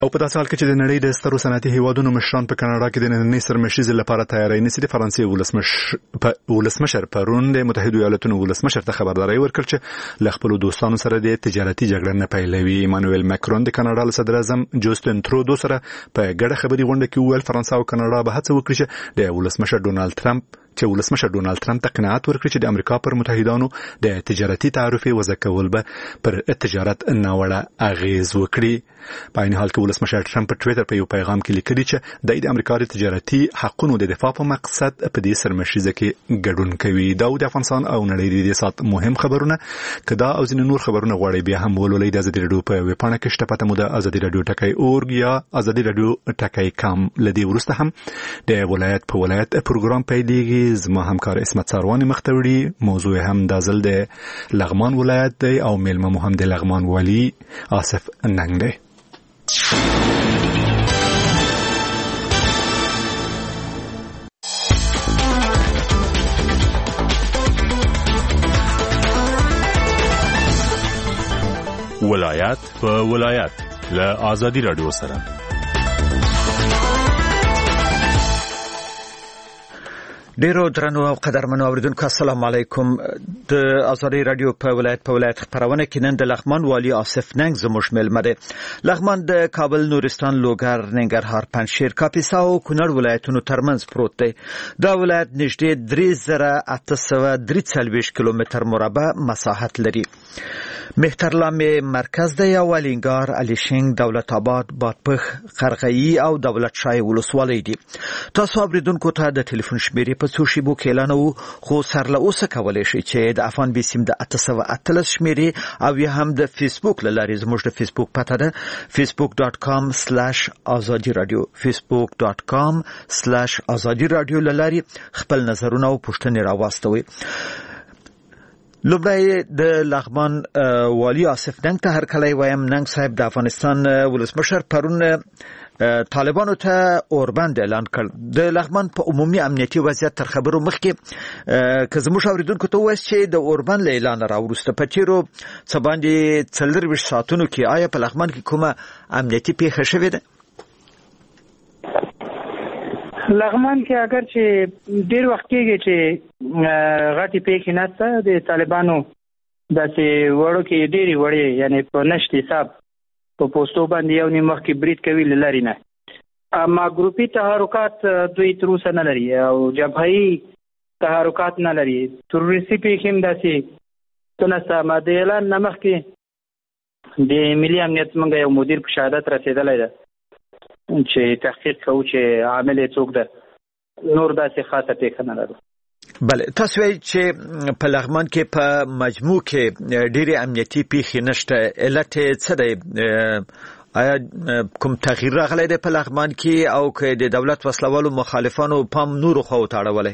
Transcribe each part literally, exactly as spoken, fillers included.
او په داسې حال کې چې د نړۍ د سترو صنعتي هیوادونو مشران په کاناډا کې د نننۍ سرمشریزې لپاره تیاری نیسي، د فرانسې ولسمشر ولسمشر پرون د متحده ایالاتونو ولسمشر ته خبرداری ورکړ چې له خپل دوستانو سره د تجارتي جګړه نه پیلوي. ایمانوئل ماکرون د کاناډا له صدر اعظم جوستن ترودو سره په ګډه خبري غونډه کې وویل فرانسه او کاناډا به هڅه وکړي چې د ولسمشر ډونالد ټرمپ چې ولسمشر ډونالد ټرمپ ته قناعت ورکړي چې د امریکا پر متحدانو د تجارتي تعرفې وضع کول به پر تجارت ناوړه اغیز وکړي. په عین حال کې ولسمشر ټرمپ په ټویټر په یو پیغام کې لیکلي چې د امریکا د تجارتي حقوقو د دفاع په مقصد په دې سرمشریزه کې ګډون کوي. دا د افغانستان او نړۍ د سات مهم خبرونه کدا او ځینې نور خبرونه غواړي بیا هم ولولئ د ازادي رادیو په ویب پاڼه کې شته پته مو د ازادي رادیو ټکی اورګ یا ازادي رادیو ټکی کام. لدی ورسته هم د ولایت په ولایت پروګرام پیلېږي. زما همکار اسمت ساروانی مختوری موضوع هم د ځل د لغمان ولایت دی او میلمه مو هم د لغمان والی آصف ننګ دی. ولایت په ولایت له ازادي رادیو سره ډیرو درنو او قدرمنو اوریدونکو السلام علیکم. د ازادي رادیو په ولایت په ولایت خبرونه کې نن د لغمان والی آصف ننګ زموږ میلمه دی. لغمان د کابل، نورستان، لوګر، ننګرهار، پنجشیر، کاپیسا او کونړ ولایتونو ترمنځ پروت دی. دا ولایت نږدې درې زره اته سوه درې څلوېښت کیلومتر مربع مساحت لري. مهترلام مرکز دی او الینګار، الیشنګ، دولت آباد، بادپخ، قرغه‌ای او دولت شاه ولسوالۍ دي. تاسو اوریدونکو ته د ټلیفون شمیرې په څو شیبو کې اعلان وو، خو سر له اوسه کولای شئ چې د افغان بیسیم د اته سوه اتلس شمیرې او یا هم د فیسبوک له لارې زموږ د فیسبوک پته ده فیسبوک ډاټ کام سلاش ازادي رادیو فیسبوک ډاټ کام سلاش ازادي رادیو له لارې خپل نظرونه او پوښتنې راواستوئ. لومړی د لغمان والی آصف ننګ ته هرکلی وایم. ننګ صاحب، د افغانستان ولسمشر پرون طالبانو ته اوربند اعلان کړ. د لغمان په عمومي امنیتي وضعیت تر خبرو مخکې که زموږ اوریدونکو ته ووایاست چې د اوربند له اعلان راوروسته په تیرو څه باندې څلرویشت ساعتونو کې آیا په لغمان کې کومه امنیتي پیښه شوې ده؟ لغمان کې اگر چې ډیر وخت کېږي چې غټي پیښې نشته، د طالبانو داسې وړو کې ډېرې وړې یعنی په نشت حساب په پوسټو باندې یو نیم وخت کې برید کوي له لارې نه. اما ګروپي تحرکات دوی تر اوسه نه لري او جبههي تحرکات نه لري. تروریستي پیښې هم داسې څه نشته. اما د اعلان نه مخکې د ملي امنیت څخه یو مدیر په شهادت رسېدلی ده چې تحقیق کوو چې عامل یې څوک ده. نور داسې خاصه پیښه نه لرو. بله، تاسو وایئ چې په لغمان کې په مجموع کې ډېرې امنیتي پیښې نشته. علت یې څه دی؟ آیا کوم تغییر راغلی دی په لغمان کې او که د دولت وسلوالو مخالفانو پام نورو خواو ته اړولی؟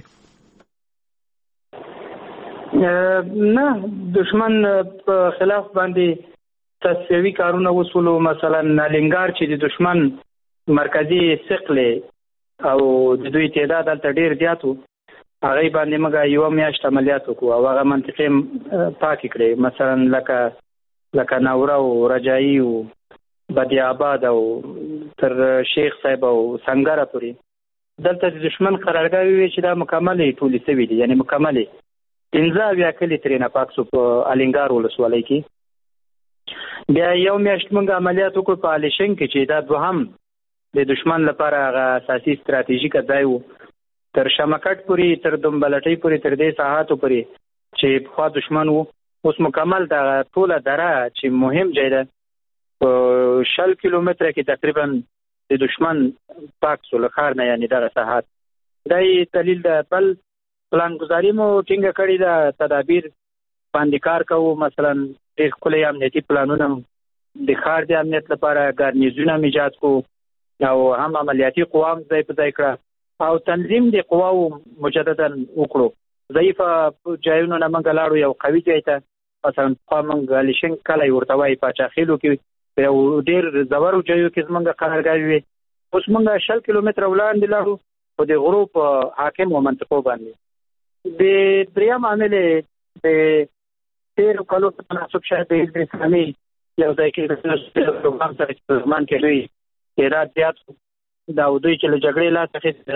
نه، دشمن په خلاف باندې تصفیوي کارونه وسولو. مثلا الینګار چې د دشمن مرکزی ثقل او د دوی تعداد دلته ډیر زیات و، هغه باندې موږ یو میاشت عملیات وکړو او هغه منطقې پاکې کړې. مثلا لکه لکه ناوره او رجایي او بدی آباد او تر شیخ صاحب او سنگره پورې دلته د دشمن قرارګاوې وي چې دا مکملې ټولې سوي دي، یعنی مکملې پنځه اویا کلي ترېنه پاک سو په الینګار ولسوالۍ کې. بیا یو میاشت موږ عملیات وکړو په الیشنګ کې چې دا دوهم د دشمن لپاره هغه اساسي ستراتیژیک ځای و. تر شمکټ پورې، تر دمبلټۍ پورې، تر دې ساحاتو پورې چې پخوا دشمن و. اوس مکمل دا ټوله دره چې مهم ځای ده په شل کیلومتره کې تقریبا د دشمن پاک سو له ښار نه، یعنې دغه ساحات. دا یې دلیل ده. بل پلانګذاري مو ټینګه کړې ده، تدابیر باندې کار کوو. مثلا ډېر ښکلي امنیتي پلانونه د ښار د امنیت لپاره ګارنیزونه هم ایجاد کو او هم عملیاتي قوام ځای په ځای کړه او تنظیم د قواو مجددا وکړو. ضعیفه ځایونو نه موږ لاړو یو قوي ځای ته. مثلا پخوا موږ الیشنګ کلی ورته وایي پاچاخیلو کې په یو ډېر زورو ځایو کې زموږ قرارګاوې وې. اوس موږ شل کیلومتره وړاندې لاړو په د غرو په حاکمو منطقو باندې. د دریم عامل د تېرو کلو په تناسب شاید د حزب اسلامي یو ځای کې د پروګرام سره چې په لغمان کې لوی هرات زیات دا دوی چې له جګړې لاس اخیستی.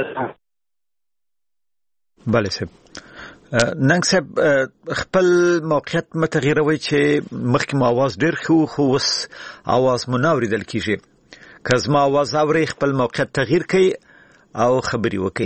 بله صاحب. ننګ صاحب خپل موقعیت مه تغیروئ چې مخکې مو اواز ډېر ښه و خو اوس اواز مو نه اورېدل کېږي. که زما اواز اورئ خپل موقعیت تغییر کړئ او خبرې وکړئ.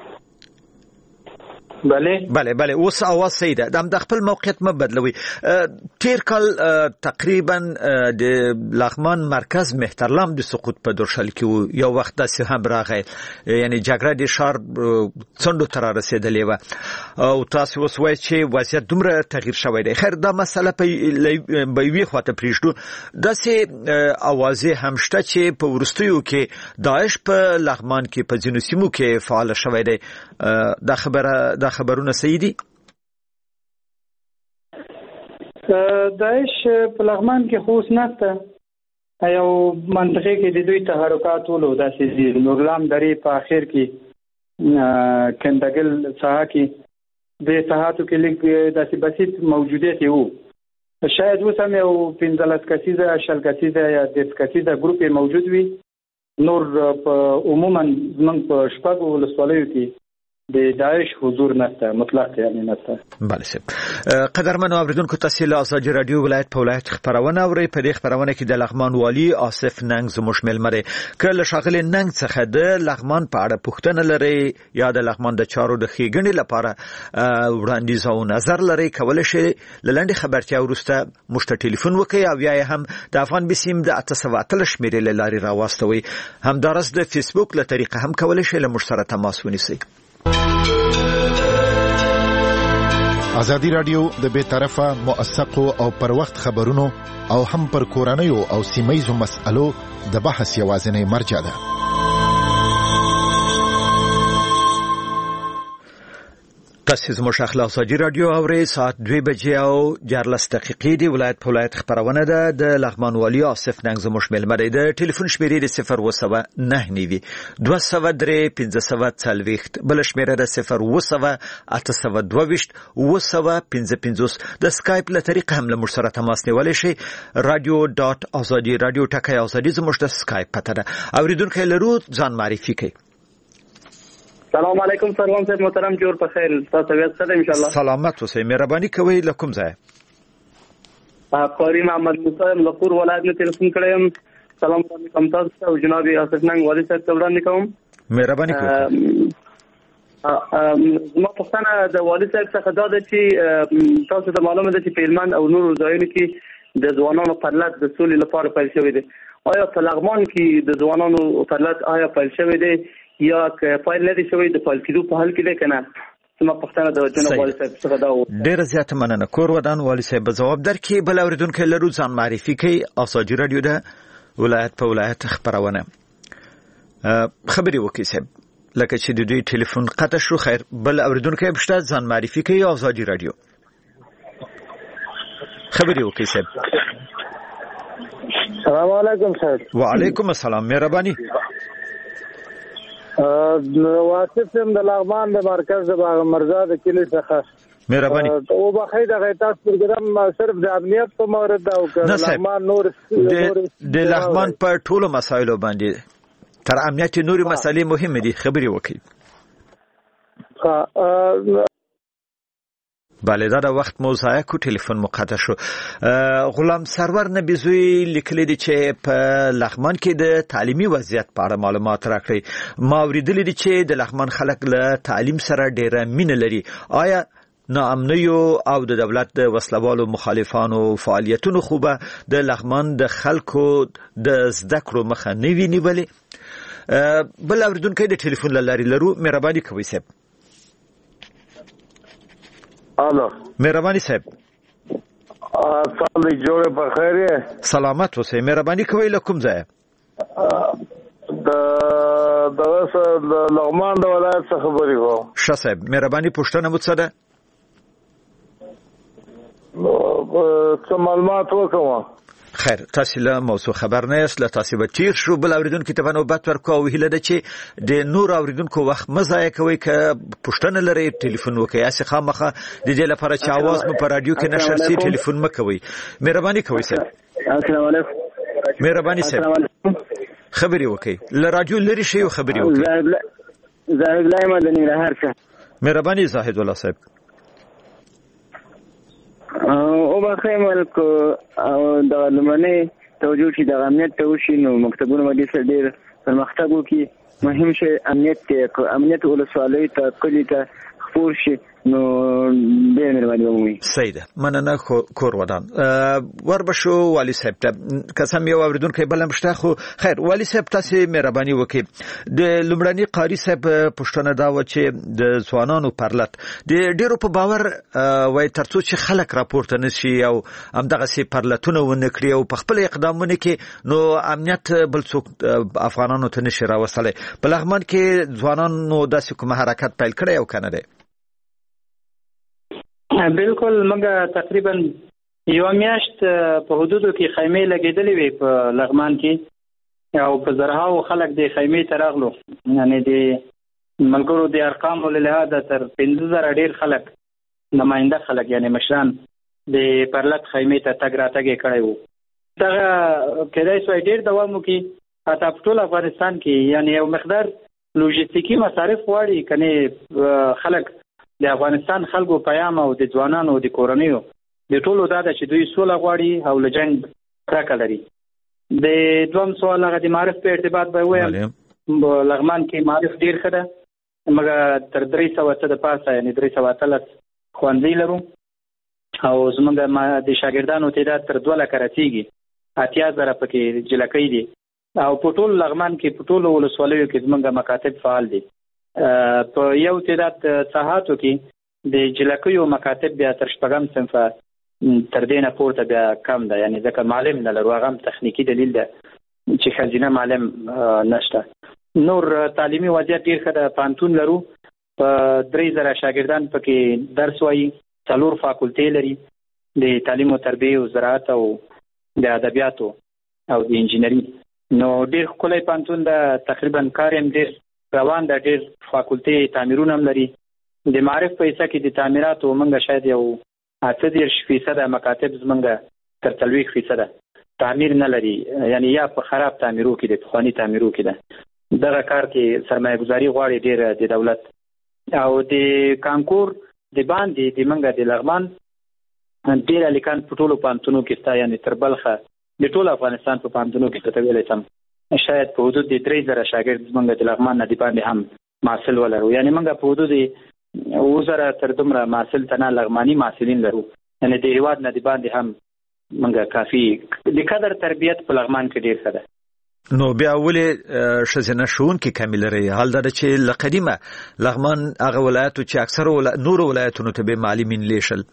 بله بله بله اوس اواز صحیح ده. د خپل موقعیت مه بدلوئ. تیر کال تقریبا د لغمان مرکز مهترلام د سقوط په درشل کې و. یو وخت داسې هم راغی، یعنی جګړه د ښار څنډو ته رارسېدلې وه او تاسو اوس وایئ چې وضعیت دومره تغییر شوی دی. خیر دا مسله به یوې خواته پرېږدو. داسې اوازې هم شته چې په وروستیو کې داعش په لغمان کې په ځینو سیمو کې فعاله شوی دی. دا خبره دا خبرونه صحیح دي؟ داعش په لغمان کې خو اوس نشته. یو منطقه کې د دوی تحرکات ولو داسې دي. نورلام درې په اخر کې کندګل ساحه کې د ساحاتو کې لږ داسې بسیط موجودیت وو. شاید اوس هم یو پنځلس کسیزه شل کسیزه یا دېرش کسیزه ګروپ موجود وي. نور په عموما زموږ په شپږو ولسوالیو کې د داعش حضور نشته، مطلق یعنی نشته. بله صاحب. قدرمنو اوریدونکو تاسو له ازادي رادیو ولایت په ولایت خبرونه اورئ. په دې خبرونه کې د لغمان والي آصف ننګ زموږ ملمه دی. که له ښاغلي ننګ څخه د لغمان په اړه پوښتنه لرئ یا د لغمان د چارو د ښېګڼې لپاره وړاندیز او نظر لرئ، کولی شئ له لنډې خبرتیا وروسته موږ ته ټلیفون وکړئ او یا هم د افغان بسیم د اته سوه اتلس شمېرې له لارې راواستوئ. همداراز د فیسبوک له طریقه هم کولی شئ له موږ سره تماس ونیسئ. ازادي رادیو د بې طرفه موثقو او پر وخت خبرونو او هم پر کورنیو او سیمه‌یزو مسألو د بحث یوازینی مرجع ده. تاسو زموږ اخلاق ازادي رادیو اورئ. ساعت دوه بجې او دیارلس دقیقې دی. ولایت په ولایت خبرونه ده. د لغمان والي آصف ننګ زموږ ملمه دی. د ټلیفون شمیرې د صفر اوه سوه نهه نوي دوه سوه درې پنځه سوه څلوېښت، بل شمیره د صفر اوه سوه اته سوه دوه ویشت اوه سوه پنځه پنځوس. د سکایپ له طریقه هم له موږ سره تماس نیولی شئ. رادیو ډاټ ازادي رادیو ټکی ازادي زموږ د سکایپ پته ده. اوریدونکي لرو ځان معرفي کړئ. سلام علیکم سروان صاحب محترم، جوړ په خیر. تاسو طبیعت څنګه ان شاء الله؟ سلامت اوسئ. مهرباني کوئ له کوم ځای؟ قاری محمد موسی لپور ولایت نه تلیفون کړم. سلام علیکم تاسو او جناب آصف ننګ والي صاحب ته وړاندې کوم. مهرباني کوئ. ما پوښتنه د والي صاحب څخه دا ده چې تاسو ته معلومه ده چې په هلمند او نورو ځایونو کې د ځوانانو پرلط د سولې لپاره پیل شوی دی. آیا په لغمان کې د ځوانانو پرلط آیا پیل شوی دی یا که فایل نه دی شوی د فایل کېدو په حال کې دی که نه؟ زما پوښتنه د جناب والي صاحب څخه دا و. ډېره زیاته مننه. کور ودان والي صاحب به ځواب درکړي. بل اورېدونکی لرو ځان معرفي کوي. ازادي رادیو ده ولایت په ولایت خبرونه. خبرې وکړئ صاحب لکه چې د دوی ټلیفون قطع شو. خیر بل اورېدونکی هم شته. ځان معرفي کوي. ازادي رادیو خبرې وکړئ صاحب. سلام علیکم صاحب. وعلیکم السلام. مهرباني. واسف سم د لغمان د مرکز د باغ مرزا د کلی څخه. مهرباني. او بخیر د غیتاس پروګرام صرف د امنیت په مورد او لغمان نور د لغمان په ټولو مسایلو باندې تر امنیت نوري مسالې مهمه دي. خبري وکړي. بله دا د وخت موضوع کو ټلیفون مقطع شو. غلام سرور نبیزوی لیکلی دی چې په لغمان کې د تعلیمي وضعیت په اړه معلومات راکړي. ما اوریدلی دی چې د لغمان خلک له تعلیم سره ډېره مینه لري. آیا ناامنیو او د دولت د وسلوالو مخالفانو فعالیتونو خو به د لغمان د خلکو د زده کړو مخه نه وي نیولې؟ بل اوریدونکی د ټلیفون له لارې لرو. مهرباني کوئ صاحب. الو مهرباني صاحب. سلام دی جوړ په خیر. سلامت اوسئ. مهرباني کوئ له کوم ځای؟ د دغه لغمان د ولایت څخه خبرې کوم. ښه صاحب مهرباني پوښتنه مو څه ده؟ څه معلومات وکړم. خیر تاسو له موضوع خبر نه یاست. له تاسو به تیر شو. بل اوریدونکو ته نوبت ورکوو او هیله ده چې د نور اوریدونکو وخت مه ضایع کوئ. که پوښتنه لرئ ټلیفون وکړئ. هسې خامخا د دې لپاره چې اواز مو په راډیو کې نشر شي ټلیفون مه کوئ. مهرباني کوئ صاحب. السلام علیکم. مهرباني صاحب. خبري وکي ل رادیو لري شي خبري وکي زاهد الله مدني لهر څه مهرباني زاهد الله صاحب او باخې ملک او د لمنه توجه شي د امنیت ته وشي نو مکتبونه باندې څه ډیر پرمختګ وکي مهم شي امنیت ته امنیت ولسوالۍ ته کلی ته خپور شي نو ډېر مهرباني ومومي. سیده مننه کور ودان وربشو والی صاحب ته قسم یو اوریدونکو بل مشته خو خیر والی صاحب تاسو مهرباني وکي د لمړنی قاری صاحب پښتنه دا و چې د ځوانانو پرلط د ډیرو په باور وای ترڅو چې خلک راپورته نشي او همدغه سي پرلطونه ونکړي او په خپل اقدامونه کې نو امنیت بل څوک افغانانو ته نشي راوستلای. په لغمان کې ځوانانو داسې کوم حرکت پیل کړی او کنه دی بالکل موږ تقریبا یو میاشت په حدودو کې خیمه لګېدلې وي په لغمان کې او په زرهاو خلک د خیمه ته راغلو یعنی د ملګرو د ارقام له لحاظه تر پنځه زره ډیر خلک نماینده خلک یعنی مشران د پرلط خیمه ته تګ راتګ کړی وو. دا کېدای شي ډیر دوام وکړي حتی په ټول افغانستان کې یعنی یو مقدار لوجستیکي مصارف واړي کنه خلک د افغانستان خلکو پیام او د ځوانانو د کورنیو د ټولو دا چې دوی سوله غواړي او له جنگ کرکه لري. د دوم سوال هغه د معرف په ارتباط به وایم لغمان کې معرف ډیر ښه ده موږ تر درې سوه څه د پاسه یعنی درې سوه اتلس ښوونځي لرو او زموږ د شاګردانو تعداد تر دوه لکه رسیږي اتیا زره پکې جلکۍ دي او په ټول لغمان کې په ټولو ولسوالیو کې زموږ مکاتب فعال دي. په یو تعداد ساحاتو کې د جلکیو مکاتب بیا تر شپږم صنفه تر دې نه پورته بیا کم ده یعنی ځکه معلم نه لرو هغه هم تخنیکي دلیل ده چې ښځینه معلم نشته. نور تعلیمي وضعیت ډېر ښه ده پوهنتون لرو په درې زره شاګردان پکې درس وایي څلور فاکولټې لري د تعلیم او تربیې او زراعت او د ادبیاتو او د انجینري نو ډېر ښکلی پوهنتون ده تقریبا کار هم ډېر روان ده ډېر فاکولټې تعمیرونه هم لري. د معرف په حصه کې د تعمیراتو موږ شاید یو اته دېرش فیصده مکاتب زموږ تر څلوېښت فیصده تعمیر نه لري یعنی یا په خراب تعمیرو کې د پخواني تعمیرو کې ده. دغه کار کې سرمایه ګزاري غواړي ډېر د دولت او د کانکور د باندې د موږ د لغمان ډېر هلکان په ټولو پوهنتونو کې شته یعنی تر بلخه د ټول افغانستان په پوهنتونو کې ته ویلی سم شاید په حدود د درې زره شاګرد زموږ د لغمان نه د باندې هم محصل ولرو یعنی موږ په حدود د اووه زره تر دومره محصل ته نه لغماني محصلین لرو یعنی د هېواد نه د باندې هم موږ کافي د قدر تربیت په لغمان کې ډېر ښه ده. نو بیا ولې ښځینه ښوونکي کمې لري؟ حال دا ده چې له قدیمه لغمان هغه ولایتو چې اکثرو نورو ولایتونو ته به معلمین لیږل.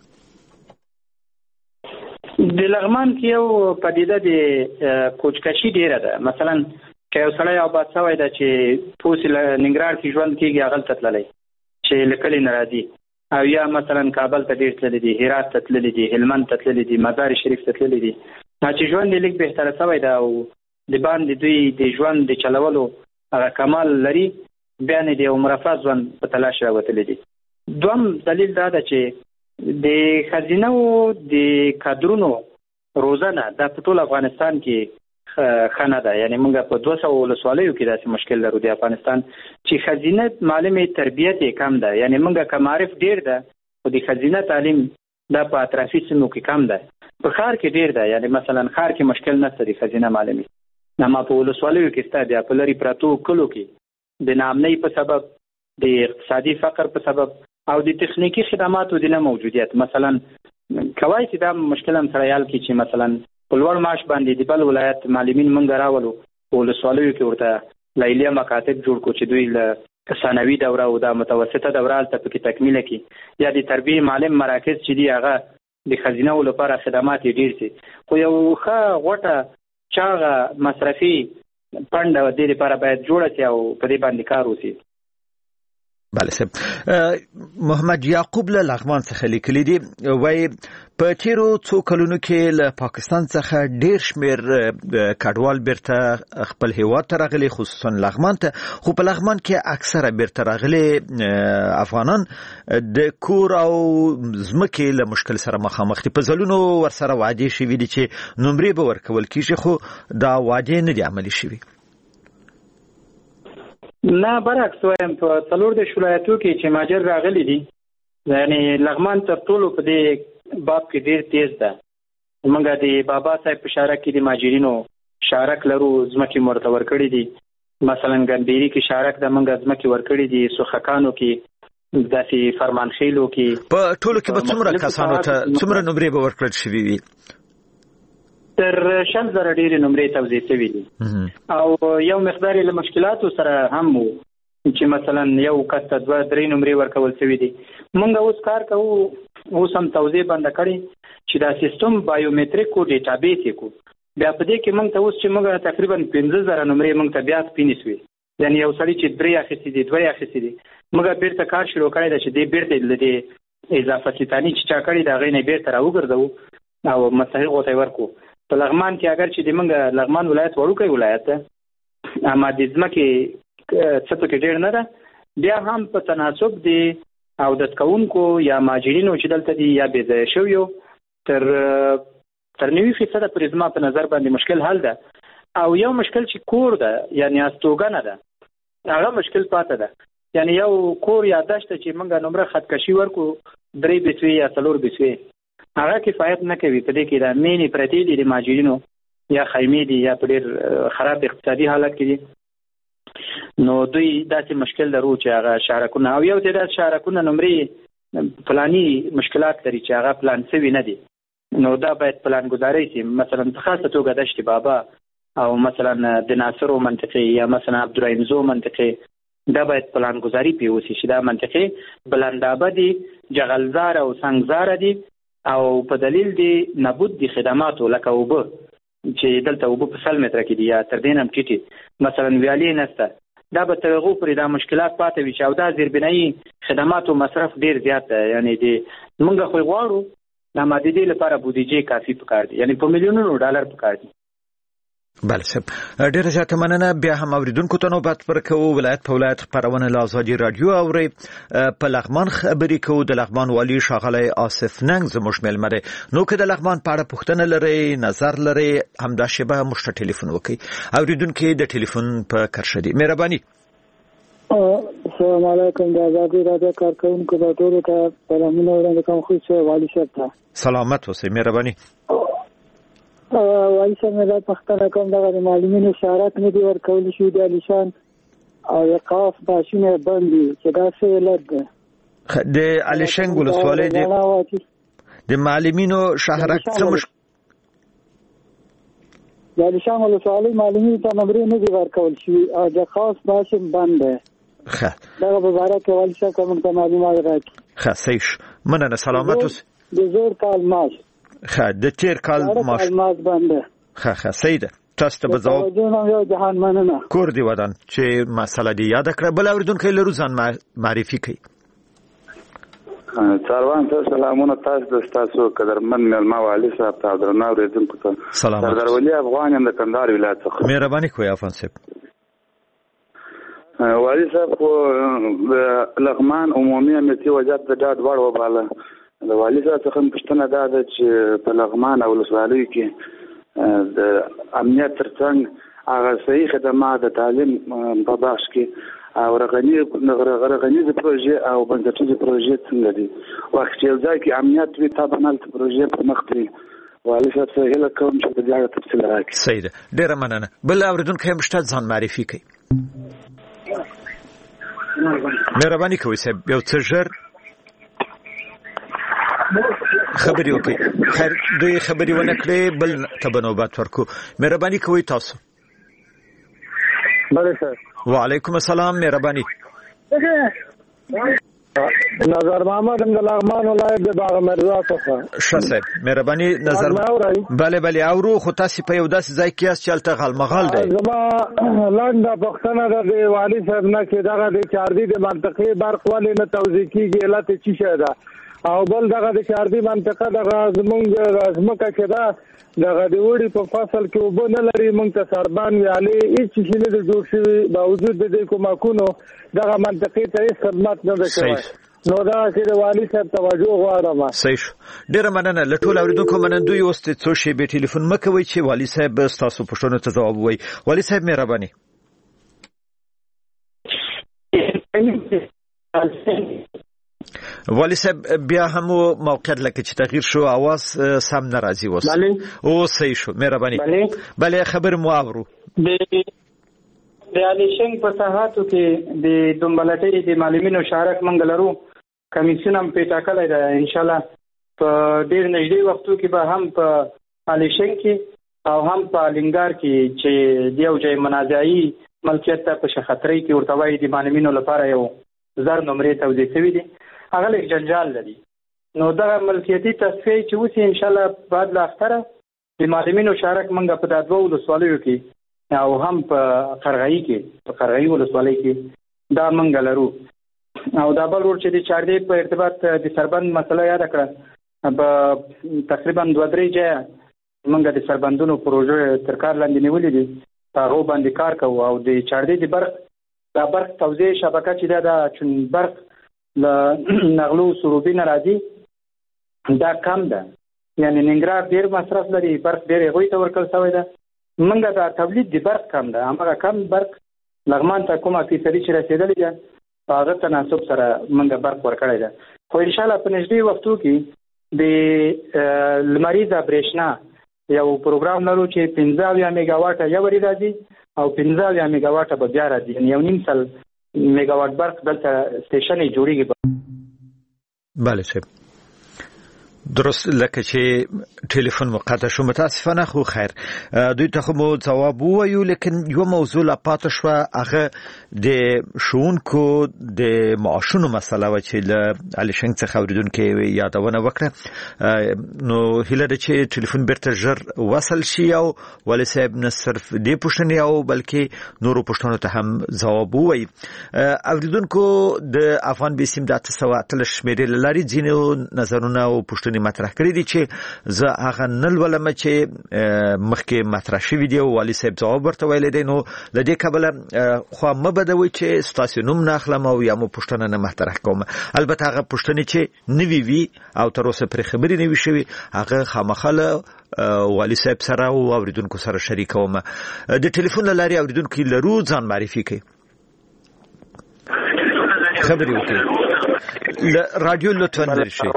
د لغمان کې یو پدیده د کوچکشي ډیره ده مثلا که یو سړی آباد شوی ده چې پوسې ننګرهار کې ژوند کېږي هغلته تللی چې له کلي نه راځي او یا مثلا کابل ته ډېر تللی دي هرات ته تللی دي هلمند ته تللی دي مزار شریف ته تللی دي چې ژوند یې لږ بهتره شوی ده او د باندې دوی د ژوند د چلولو هغه کمال لري بیا نه د یو مرفه ژوند په تلاش راوتلی دي. دوم دلیل دا ده چې د ښځینهو د کادرونو روزنه دا په ټول افغانستان کې ښه نه ده یعنی موږ په دوه سوه ولسوالیو کې داسې مشکل لرو د افغانستان چې ښځینه معلمې تربیت یې کم ده یعنی موږ که معرف ډېر ده خو د ښځینه تعلیم دا په اطرافي سیمو کې کم ده. په ښار کې ډېر ده یعنی مثلا ښار کې مشکل نشته د ښځینه معلمې اما په ولسوالیو کې شته بیا په لرې پرتو کلو کې د ناامنۍ په سبب د اقتصادي فقر په سبب او د تخنیکی خدماتو د نه موجودیت مثلا کوای چې دا مشکل هم سره یال کې چې مثلا په لوړ معاش باندې د بل ولایت معلمین مونږ راولو په ولسوالیو کې ورته لیلیه مکاتب جوړ کو چې دوی له ثانوي دوره او د متوسطه دوره هلته پکې تکمیله کړي یا د تربیې معلم مراکز چې دي هغه د ښځینهو لپاره خدمات یې ډېر شي خو یو ښه غوټه چاغه مصرفي پنډه د دې لپاره باید جوړه شي او په دې باندې کار وشي. بله صاحب محمد یعقوب له لغمان څخه لیکلی دی وایي په تیرو څو کلونو کې له پاکستان څخه ډیر شمیر کډوال بیرته خپل هیواد ته راغلي خصوصا لغمان ته خو په لغمان کې اکثره بیرته راغلي افغانان د کور او ځمکې له مشکل سره مخامخ دي په ځلونو ورسره وعدې شوي دي چې نمرې به ورکول کیږي خو دا وعدې نه دي عملي شوي. نه برعکس وایم په څلور د ولایتو کې چې ماجر راغلي دي یعنی لغمان تر ټولو په دې باب کې ډیر تیز ده. موږ د بابا صاحب په شارک کې د ماجرینو شارک لرو ځمکې مرته ورکړي دي. مثلا ګنبيري کې شارک د موږ ځمکې ورکړي دي، سوخکانو کې داسې فرمانخیلو کې. په ټولو کې به څومره کسانو ته څومره نمرې به ورکړل شوي وي؟ تر شل زره ډېرې نمرې توزیع شوي دي او یو مقدار له مشکلاتو سره هم وو چې مثلا یو کس ته دوه درې نمرې ورکول شوي دي. موږ اوس کار کوو، اوس هم توزیع بنده کړي چې دا سیستم بایومټریک او ډیټابیس یې کو. بیا په دې کې موږ ته اوس چې موږ تقریبا پنځه زره نمرې موږ ته بیا سپینې شوې، یعنی یو سړی چې درې اخیستې دي دوه اخیستې دي موږ بیرته کار شروع کړی دی چې دې بیرته له دې اضافه سیتانی چې چا کړي د هغې نه بیرته راوګرځوو او مستحقو ته یې ورکړو. په لغمان کې اگر چې د موږ لغمان ولایت وړوکی ولایت ده اما د ځمکې څه پکې ډېر نه ده، بیا هم په تناسب د عودت کوونکو یا مهاجرینو چې دلته دي یا بې ځایه شویو تر تر نوي فیصده پورې زما په نظر باندې مشکل حل ده. او یو مشکل چې کور ده یعنی استوګنه ده هغه مشکل پاته ده. یعنی یو کور یا دشته چې موږ نمره خطکشي ورکو درې بسوي یا څلور بسوي هغه کفایت نه کوي. په دې کې د مینې پرتې دي د مهاجرینو یا خیمې دي یا په ډېر خراب اقتصادي حالت کې دي، نو دوی داسې مشکل لرو چې هغه شارکونه او یو تعداد شارکونه نمرې پلاني مشکلات لري چې هغه پلان شوي نه دي، نو دا باید پلان ګذاري شي. مثلا په خاصه توګه دشت بابا او مثلا د ناصرو منطقې یا مثلا عبدالرحیم زو منطقې دا باید پلان ګذاري پې وشي چې دا منطقې بلندابه دي، جغلزار او سنگزار دي او په دلیل دی نبود دي خدماتو لکه اوبه چې دلته اوبه په سل متره کې دي یا تر دې نه هم ټیټې مثلا ویالې نشته. دا به تر هغو پورې دا مشکلات پاتې وي چې او دا زیربنایي خدماتو مصرف ډېر زیات دی. یعنی د موږ خو غواړو دا ما د دې لپاره بودیجې کافي پکار دي، یعنی په میلیونونو ډالر پکار دي. بله صاحب ډیره زیاته مننه. بیا هم اوریدونکو ته نوبت ورکوو. ولایت په ولایت خپرونه له ازادي راډیو اورئ. په لغمان خبرې کوو. د لغمان والي ښاغلی آصف ننګ زموږ میلمه دی. نو که د لغمان په اړه پوښتنه لرئ، نظر لرئ، همدا شیبه موږ ته ټلیفون وکړئ. اوریدونکي د ټلیفون په کرښه دي. مهرباني. السلام علیکم. د ازادي راډیو کارکوونکو د ټولو ته سلامونه وړاندې کوم. خو چې والي صاحب ته سلامت اوسئ. مهرباني. والي صاحب مې دا پوښتنه کوم دغه د معلمینو شارک نه دي ورکولی شوي د علیشان او د قاف ماشینونه بند دي چې دا څه علت ده؟ د علیشنګ ولسوالۍ د معلمینو شهرک څه مشکل؟ د علیشان ولسوالۍ معلمینو ته نمرې نه دي ورکول شوي او د قاف ماشین بند دی. دغه په باره کې والي صاحب که موږ ته معلومات راکړي. ښه صحیح شو. مننه. سلامت اوسئ. د زوړ کال ماش ښه د تیر کال ماش باندې ښه ښه صحیح ده. تاسو ته به ځواب یو جهان مننه. کور دی ودان چې مسله دی یاد کړه. بل اوریدونکي لرو ځان معرفي کوي. څاروان ته سلامونه. تاسو د تاسو قدرمن مېلمه والي صاحب ته درنه اوریدونکو ته سلام. سردار ولي افغان یم د کندهار ولایت څخه. مهرباني کوئ افغان صاحب. والي صاحب خو لغمان عمومي امنیتي وضعیت د ډاډ وړ وباله. د والي صاحب څخه پوښتنه دا ده چې په لغمان او ولسوالیو کې د امنیت ترڅنګ هغه صحیح خدمات د تعلیم په بخش کې او رغنیزې پروژې او بنسټیزې پروژې څنګه دي؟ وخت چې یو ځای کې امنیت وي طبعا هلته پروژې پرمخ تلي. والي صاحب څخه هیله کوم چې په دې اړه تفصیل راکړي. صحیح ده. ډېره مننه. بل اورېدونکی هم شته ځان معرفي کوي. مهرباني کوئ صاحب یو څه ژر خبرې وکړئ. خیر دوی خبرې ونه کړې بل ته به نوبت ورکو. مهرباني کوئ تاسو. بله سر. وعلیکم السلام. مهرباني. نظر محمد هم د لغمان ولایت د باغ مرزا څخه. ښه صاحب مهرباني. نظر بله بله اورو خو تاسې په یو داسې ځای کې یاست چې هلته غالمغال دی. زما لنډه پوښتنه ده د والي صاحب نه چې دغه د چاردي د منطقې برق ولې نه توزیع کېږي؟ علت یې څه شی ده؟ او بل دغه د چاردي منطقه دغه زمونږ ځمکه چې ده دغه د وړي په فصل کې اوبه نه لري، موږ ته سربان ویالې هېڅ شي نه دي جوړ شوي، باوجود د دې کومکونو دغه منطقې ته هېڅ خدمت نه ده شوی. نو دا چې د والي صاحب توجه غواړم. صحیح شو. ډېره مننه. له ټولو اورېدونکو منندوی اوس څو شېبې ټلیفون مه کوئ چې والي صاحب ستاسو پوښتنو ته ځواب ووایي. والي صاحب مهرباني. والی صاحب بیا هم موقعیت لکه چې تغییر شو आवाज سم ناراضي وست او صحیح شو مهرباني بله خبر مو اورو د د الیشن په ساحاتو کې د دومبلټي د معلمینو شارک منګلرو کمیسیون هم په ټاکلای دا ان شاء الله په ډیر نږدې وختو کې به هم په الیشن کې او هم په لنګار کې چې دیو ځای منازعي ملکیت ته په شخطري کې ورته وایي د معلمینو لپاره یو زر نمرې توزیع شوی دي هغه لږ جنجال لري نو دا ملکیتي تصفیه چې وسی ان شاء الله بعد لا اختره د معلمینو شارک منګه په دادو ولسوالیو کې او هم په قرغۍ کې په قرغۍ ولسوالۍ کې دا منګه لرو او دا بل ور چې د چاردې په ارتباط د سربند مسله یاد کړه په تقریبا دوه درې ځای موږ د سربندونو پروژه تر کار لاندې نیولې دي هغه باندې کار کوو او د چاردې د برق دا برق توزیع شبکه چې دا چون برق ل نغلو سروبي ناراضي دا کم ده یعنی ننګرهار ډیر مصرف لري برق ډیر غوي ته ورکل شوی ده موږ دا تولید د برق کم ده هغه کم برق لغمان ته کومه فیصدي چې رسیدلې ده هغه تناسب سره موږ برق ورکړی ده خو ان شاء الله په نږدې وختو کې د لمریزه برېښنا یو پروګرام لرو چې پنځه اویا میگا واټه یو ری راځي او پنځه اویا میگا واټه به بیا راځي یعنی یو نیم سل میگا واټ برق دلته سټیشن یې جوړیږي. بله صاحب درست لکه چې ټلیفون مقطع شو متاسفانه خو خیر دوی ته خو مو جواب وایو لیکن یو موضوع لا پاتې شو هغه د شونکو د معاشونو مسله و چې ل الیشن څخه اوریدونکو یادونه وکړه نو هله د چې ټلیفون بیرته ژر وصل شي او ولی صاحب نه صرف دې پوښتنې او بلکې نورو پوښتنو ته هم جواب وایي اوریدونکو د افغان بیسیم د تاسو اتل شمیرې لاري ځینو نظرونه او پوښتنې مطرح کړی دي چې زه هغه نل ولم چې مخکې مطرح شوی دی او والی صاحب جواب ورته ویل دی نو لدې کبله خو مبدوي چې ستاسو نه اخلم او یا مو پښتنه نه مطرح کوم البته هغه پښتنه چې نوی وی او تر اوسه پر خبرې نه وی شوی هغه خامخاله والی صاحب سره او اوریدونکو سره شریکوم د ټلیفون لاري اوریدونکو لرو ځان معرفي کوي خبري وکړي ل رادیو لطفا لري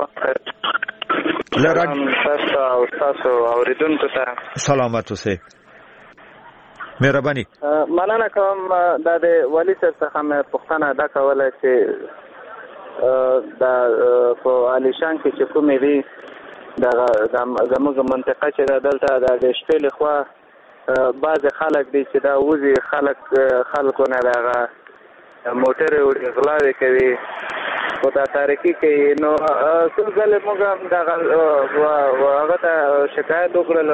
سلام تاسو او تاسو اوریدونکو ته سلامات اوسئ مهرباني مننه کوم دا د ولی صاحب څخه مې پوښتنه دا کوله چې دا په الیشان کې چې کومې دي دا زموږ منطقه چې دا دلته د شپې لخوا بعض خلک دي چې دا وزي خلک خلکونه دغه موټر غلاوي کوي په دا تاریخي کې نو څو ځله موږ هم دا هغه ته شکایت وکړل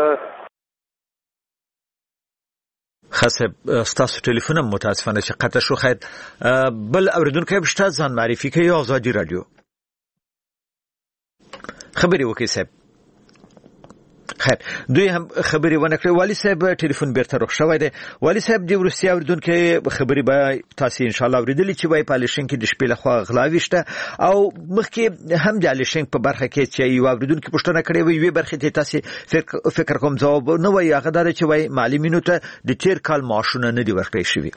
خاصه ستاسو ټلیفون هم متاسفانه چې قطع شو خیر بل اوریدونکو به شته ځان معرفي کوي آزادي رادیو خبري وکي صاحب خیر دوی هم خبري ونه کړې والی صاحب ټلیفون بیرته روښ شوی دی والی صاحب د روسیا اوریدونکو خبري به تاسو ان شاء الله اوریدلی چې وای پالیشن کې د شپې لخوا غلاويشته او مخکې هم د الیشن په برخه کې چې یو اوریدونکو پوښتنه کړې وي وی برخه ته تاسو فکر کوم جواب نه وای هغه دا چې وای معلمینو ته د تیر کال معاشونه نه دی ورکړی شوی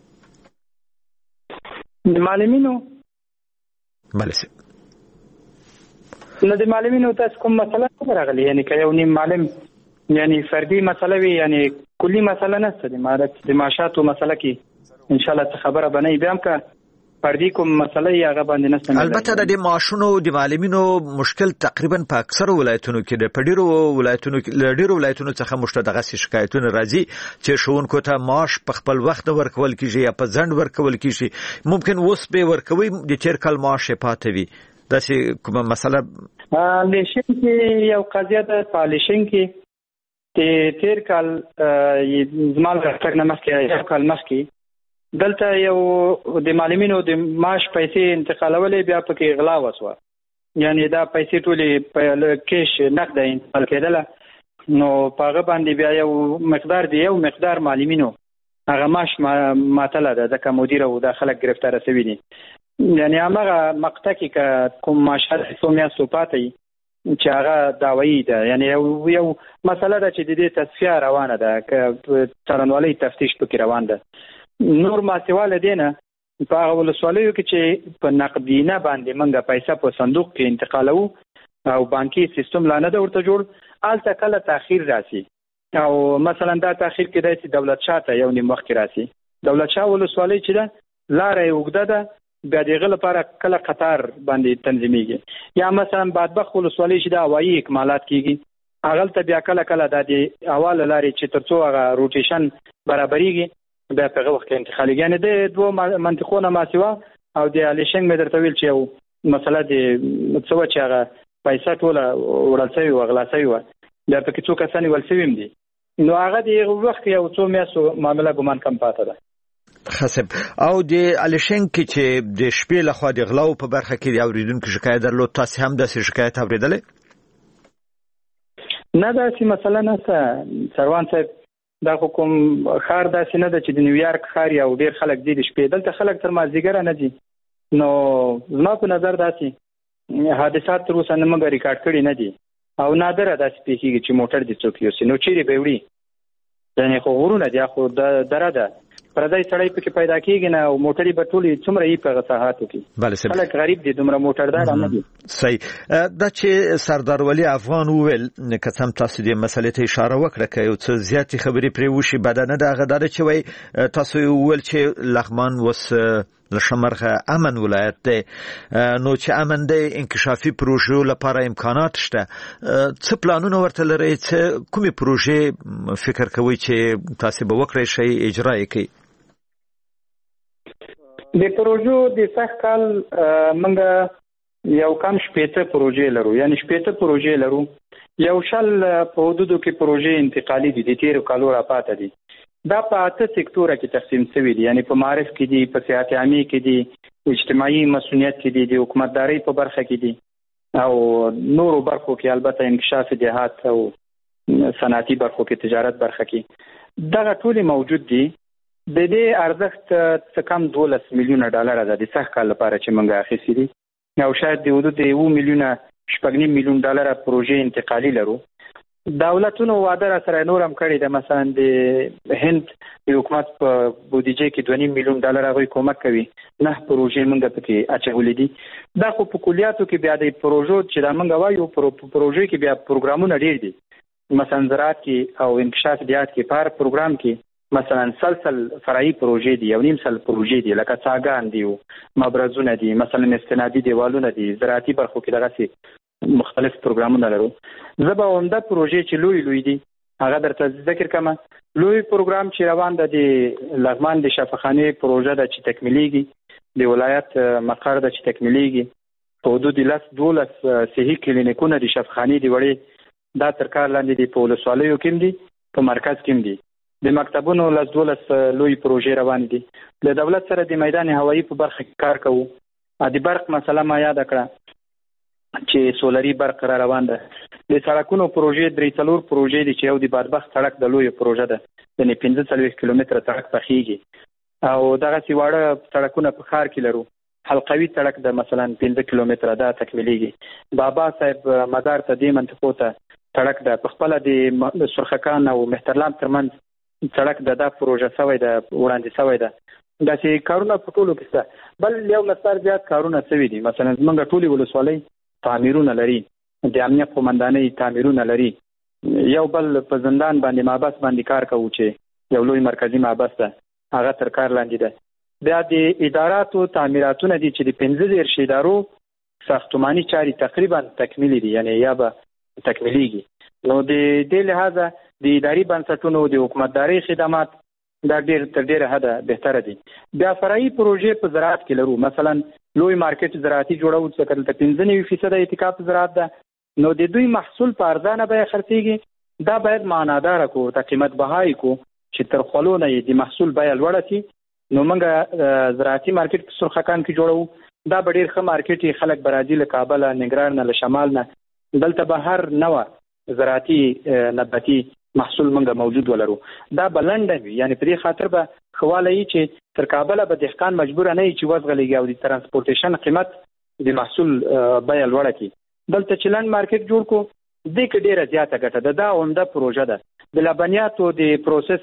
د معلمینو بله نو د معلمینو تاسو کوم مسله راغلی یعنی که یو نیم معلم یعنی فردي مسله وي یعنی کلی مسله نشته د مارت د معاشاتو مسله کې ان شاء الله خبره بنئ بیا هم که فردي کوم مسله یې هغه باندې نشته البته د معاشونو د معلمینو مشکل تقریبا په اکثر ولایتونو کې د پډیرو ولایتونو کې ډیرو ولایتونو څخه مشتدغه شکایتونه راځي چې شونکو ته معاش په خپل وخت ورکول کیږي یا په ځند ورکول کیږي ممکن اوس به ورکوي د تیر کال معاش پاتې وي داسې کومه مسله الیشن کې یو قضیه ده په الیشن کې چې تیر کال زمال راټک نه مخکې یو کال مخکې دلته یو د معلمینو د معاش پیسې انتقالولې بیا پکې غلا وسوه یعنی دا پیسې ټولې په کیش نقد انتقال کېدله نو په هغه باندې بیا یو مقدار دی یو مقدار معلمینو هغه معاش ماتله ده ځکه مدیر او د خلک گرفتار شوي دي یعنی هغه مقطع کې کوم معاشات څو میاشتو پاتې چې هغه دعوی ده یعنی یو مسله ده چې د دې تصفیه روانه ده که څارنوالۍ تفتیش پکې روان ده نور ماسیواله دی نه په هغه ولسوالیو کې چې په نقدینه باندې منګه پیسې په صندوق کې انتقالو او بانکي سیستم لا نه ورته جوړ الته کله تاخير راسي او مثلا دا تاخير کې د دولت شاته یو نیم وخت راسي دولت شاه ولسوالۍ چې ده لارې وګده ده بیا دغه لپاره کله قطار باندې تنظیمېږي یا مثلا بادبخ ولسوالۍ چې د هوایي اکمالات کیږي هغه ته بیا کله کله د اول لارې چې ترڅو هغه روټیشن برابرېږي بیا په هغه وخت کې انتقالېږي. یعنې د دوه منطقونه ما سوا او د الیشنګ مې درته ویل چې یو مسله د څه وه چې هغه پیسې ټوله وړل سوي وه غلا سوي وه بیا پکې څو کسان نیول سوي هم دي نو هغه د هغه وخت یو څو میاشتو معامله ګمان کم پاته ده. خصب او د الیشنګ کې چې د شپې لخوا د غلاو په برخه کې د اوریدونکو شکایت درلود تاسو هم د شکایت اوریدلې؟ نه داسې مسله نه سروان صاحب دا کوم خار داسې نه ده چې د نیویارک خار یو ډیر خلک دي د شپې دلته خلک تر مازدیګره نه دي نو زما په نظر داسې حادثات تر اوسه نه موږ ریکارډ کړي نه دي او نادره داسې پیښیږي چې موټر دې څوک یوسي نو چیرې به وړي یعنې خو غرونه دي خو دره ده پردی سړی پکې پیدا کېږي نه او موټرې به ټولې څومره یې په ساحاتو کې خلک غریب دي دومره موټردار نه دي. صحیح دا چې سردار ولی افغان وویل که څه هم تاسو دې مسلې ته اشاره وکړه که یو څه زیاتې خبرې پرې وشي بده نه ده هغه دا ده چې وایي تاسو وویل چې لغمان اوس لشمرغه امن ولایت دی نو چې امن دی انکشافي پروژو لپاره امکانات شته څه پلانونه ورته لرئ څه کومې پروژې فکر کوئ چې تاسو به وکړئ شئ اجرا یې کړئ؟ د پروژو د سخت کال منګه یو کم شپېته پروژې لرو یعنی شپېته پروژې لرو یو شل په حدودو کې پروژې انتقالي دي د تیرو کالو راپاته دي دا په اته سکتوره کې تقسیم شوي دي یعنی په معرف کې دي په صحت عامه کې دي اجتماعي مسؤلیت کې دي د حکومتداري په برخه کې دي او نورو برخو کې البته انکشاف دیهات او صنعتي برخو کې تجارت برخه کې دغه ټول موجود دي. د دې ارزښت څه کم دولس میلیونه ډالر ده د سخت کال لپاره چې موږ اخیستي دي او شاید د حدود یو میلیونه شپږ نیم میلیون ډالر پروژې انتقالي لرو. دولتونو وعده را سره نور هم کړی ده مثلا د هند د حکومت په بودیجه کې دوه نیم میلیون ډالر هغوی کومک کوي نه پروژې موږ پکې اچولې دي دا خو په کلیاتو کې بیا د پروژو چې دا موږ وایو پروژې کې بیا پروګرامونه ډیر دي مثلا زراعت کې او انکشاف دیات کې پر پروګرام کې مثلا سلسل فرعي پروژې دي یو نیم سل پروژې دي لکه څاګان دي او مبرزونه دي مثلا استنادي دیوالونه دي زراعتي برخو کې دغه مختلف پروګرامونه لرو. زه به عمده پروژې چې لوی لوی دي هغه درته ذکر کوم. لوی پروګرام چې روان ده د لغمان د شفاخانه پروژه ده چې تکمیلېږي د ولایت مقر ده چې تکمیلېږي په حدود لس دولس صحي کلینیکونه د شفاخانه دی وړي دا تر کار لاندې دي په ولسوالیو کې دي په مرکز کې دي د مکتبونو لس دولس لوی پروژې روان دي. د دولت سره د میدان هوایی په برخه کې کار کوو. د برق مسله ما یاد کړه چې سولري برق را روان ده. د سړکونو پروژې درې څلور پروژې دي چې یو د بادبخت سړک د لوی پروژه ده د پنځه څلوېښت کیلومتره سړک پخېږي او دغه سی واړه سړکونه په ښار کې لرو. حلقوي سړک د مثلا پنځه کیلومتره دا تکمیلېږي. بابا صاحب مدار ته دې منطقو ته سړک ده په خپله د سرخکان او مهترلام ترمنځ سړک د دا پروژه سوی ده وړاندې سوی ده. داسې کارونه په ټولو کې شته. بل یو لسر زیات کارونه سوي دي مثلا زموږ ټولې ولسوالۍ تعمیرونه لري د امنیت قومندانۍ تعمیرونه لري. یو بل په زندان باندې محبس باندې کار کوو چې یو لوی مرکزی محبس ده هغه تر کار لاندې ده. بیا د اداراتو تعمیراتونه دي چې د پنځه دېرش ادارو ساختماني چارې تقریبا تکمیلي دي یعنی یا به تکمیلېږي. نو د دې لحاظه د اداري بنسټونو د حکومتداري خدمات دا ډېر تر ډېره حده بهتره دي. بیا فرعي پروژې په زراعت کې لرو مثلا لوی مارکیټ زراعتي جوړول چې کله پنځه نوي فیصد اعتکاف زراعت ده نو د دوی محصول په ارزانه بیه خرڅېږي دا باید معناداره کو ته قیمت بهای کو چې تر خلونه د محصول بیه لوړه شي. نو موږ زراعتي مارکیټ په سرخکان کې جوړو دا به ډېر ښه مارکیټ خلک برازي له کابل ننګرهار نه له شمال نه دلته به هر نوع زراعتي نباتي محصول منګه موجود ولرو. دا بلند وي یعنی په دې خاطر به خواله یي چې تر کابل به دهقان مجبور نه وي چې وزغلېږي او د ترانسپورټیشن قیمت د محصول بیه لوړه کړي. دلته چلن مارکیټ جوړ کو دې کې ډیره زیاته ګټه ده. دا عمده پروژه ده. د لبنیاتو د پروسس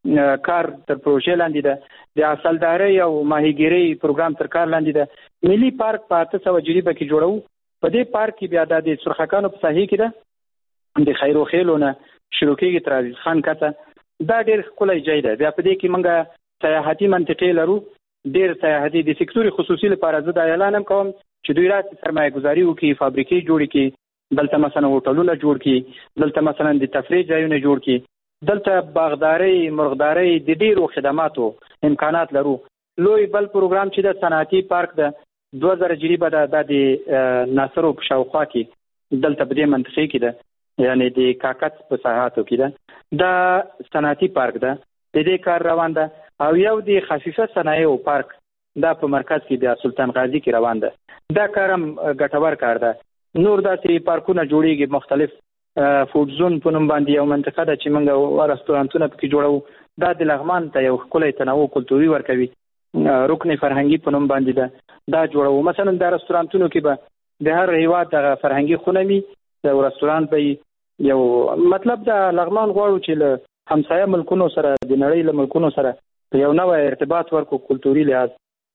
کار تر پروژې لاندې ده، د حاصلدارۍ او ماهیګیرۍ پروګرام تر کار لاندې ده. ملي پارک په اته سوه جریبه کې جوړو. په دې پارک کې بیا د سرخکانو په ساحې کې ده، د خیرو خیلو نه شروع کېږي تر عزیز خان کته. دا ډېر ښکلی ځای ده. بیا په دې کې موږ سیاحتي منطقې لرو، ډېر سیاحتي. د سکتور خصوصي لپاره زه دا اعلان هم کوم چې دوی راسي سرمایه ګذاري وکړي، فابریکې جوړې کړي، دلته مثلا هوټلونه جوړ کړي، دلته مثلا د تفریح ځایونه جوړ کړي، دلته باغدارۍ مرغدارۍ د ډېرو خدماتو امکانات لرو. لوی بل پروګرام چې د صنعتي پارک ده، دوه زره جریبه ده، دا د ناصرو په شاوخوا کې دلته په دې منطقې کې ده، یعنی د کاکت په ساحاتو کې ده. دا صنعتي پارک ده، د دې کار روان ده. او یو د خفیفه صنایعو پارک دا په مرکز کې د سلطان غازی کې روان ده. دا کار هم ګټور کار ده. نور داسې پارکونه جوړیږي، مختلف فوډ زون په نوم باندې یو منطقه ده چې موږ رستورانتونه پکې جوړو. دا د لغمان ته یو ښکلی تنوع کلتوري ورکوي. رکن فرهنګي په نوم باندې ده، دا جوړو. مثلا د رستورانتونو کې به د هر هیواد د فرهنګي خونه وي، د رستورانت به یو مطلب د لغمان غواړو چې له همسایه ملکونو سره د نړۍ له ملکونو سره یو نوی ارتباط ورکو کلتوري لحاظ.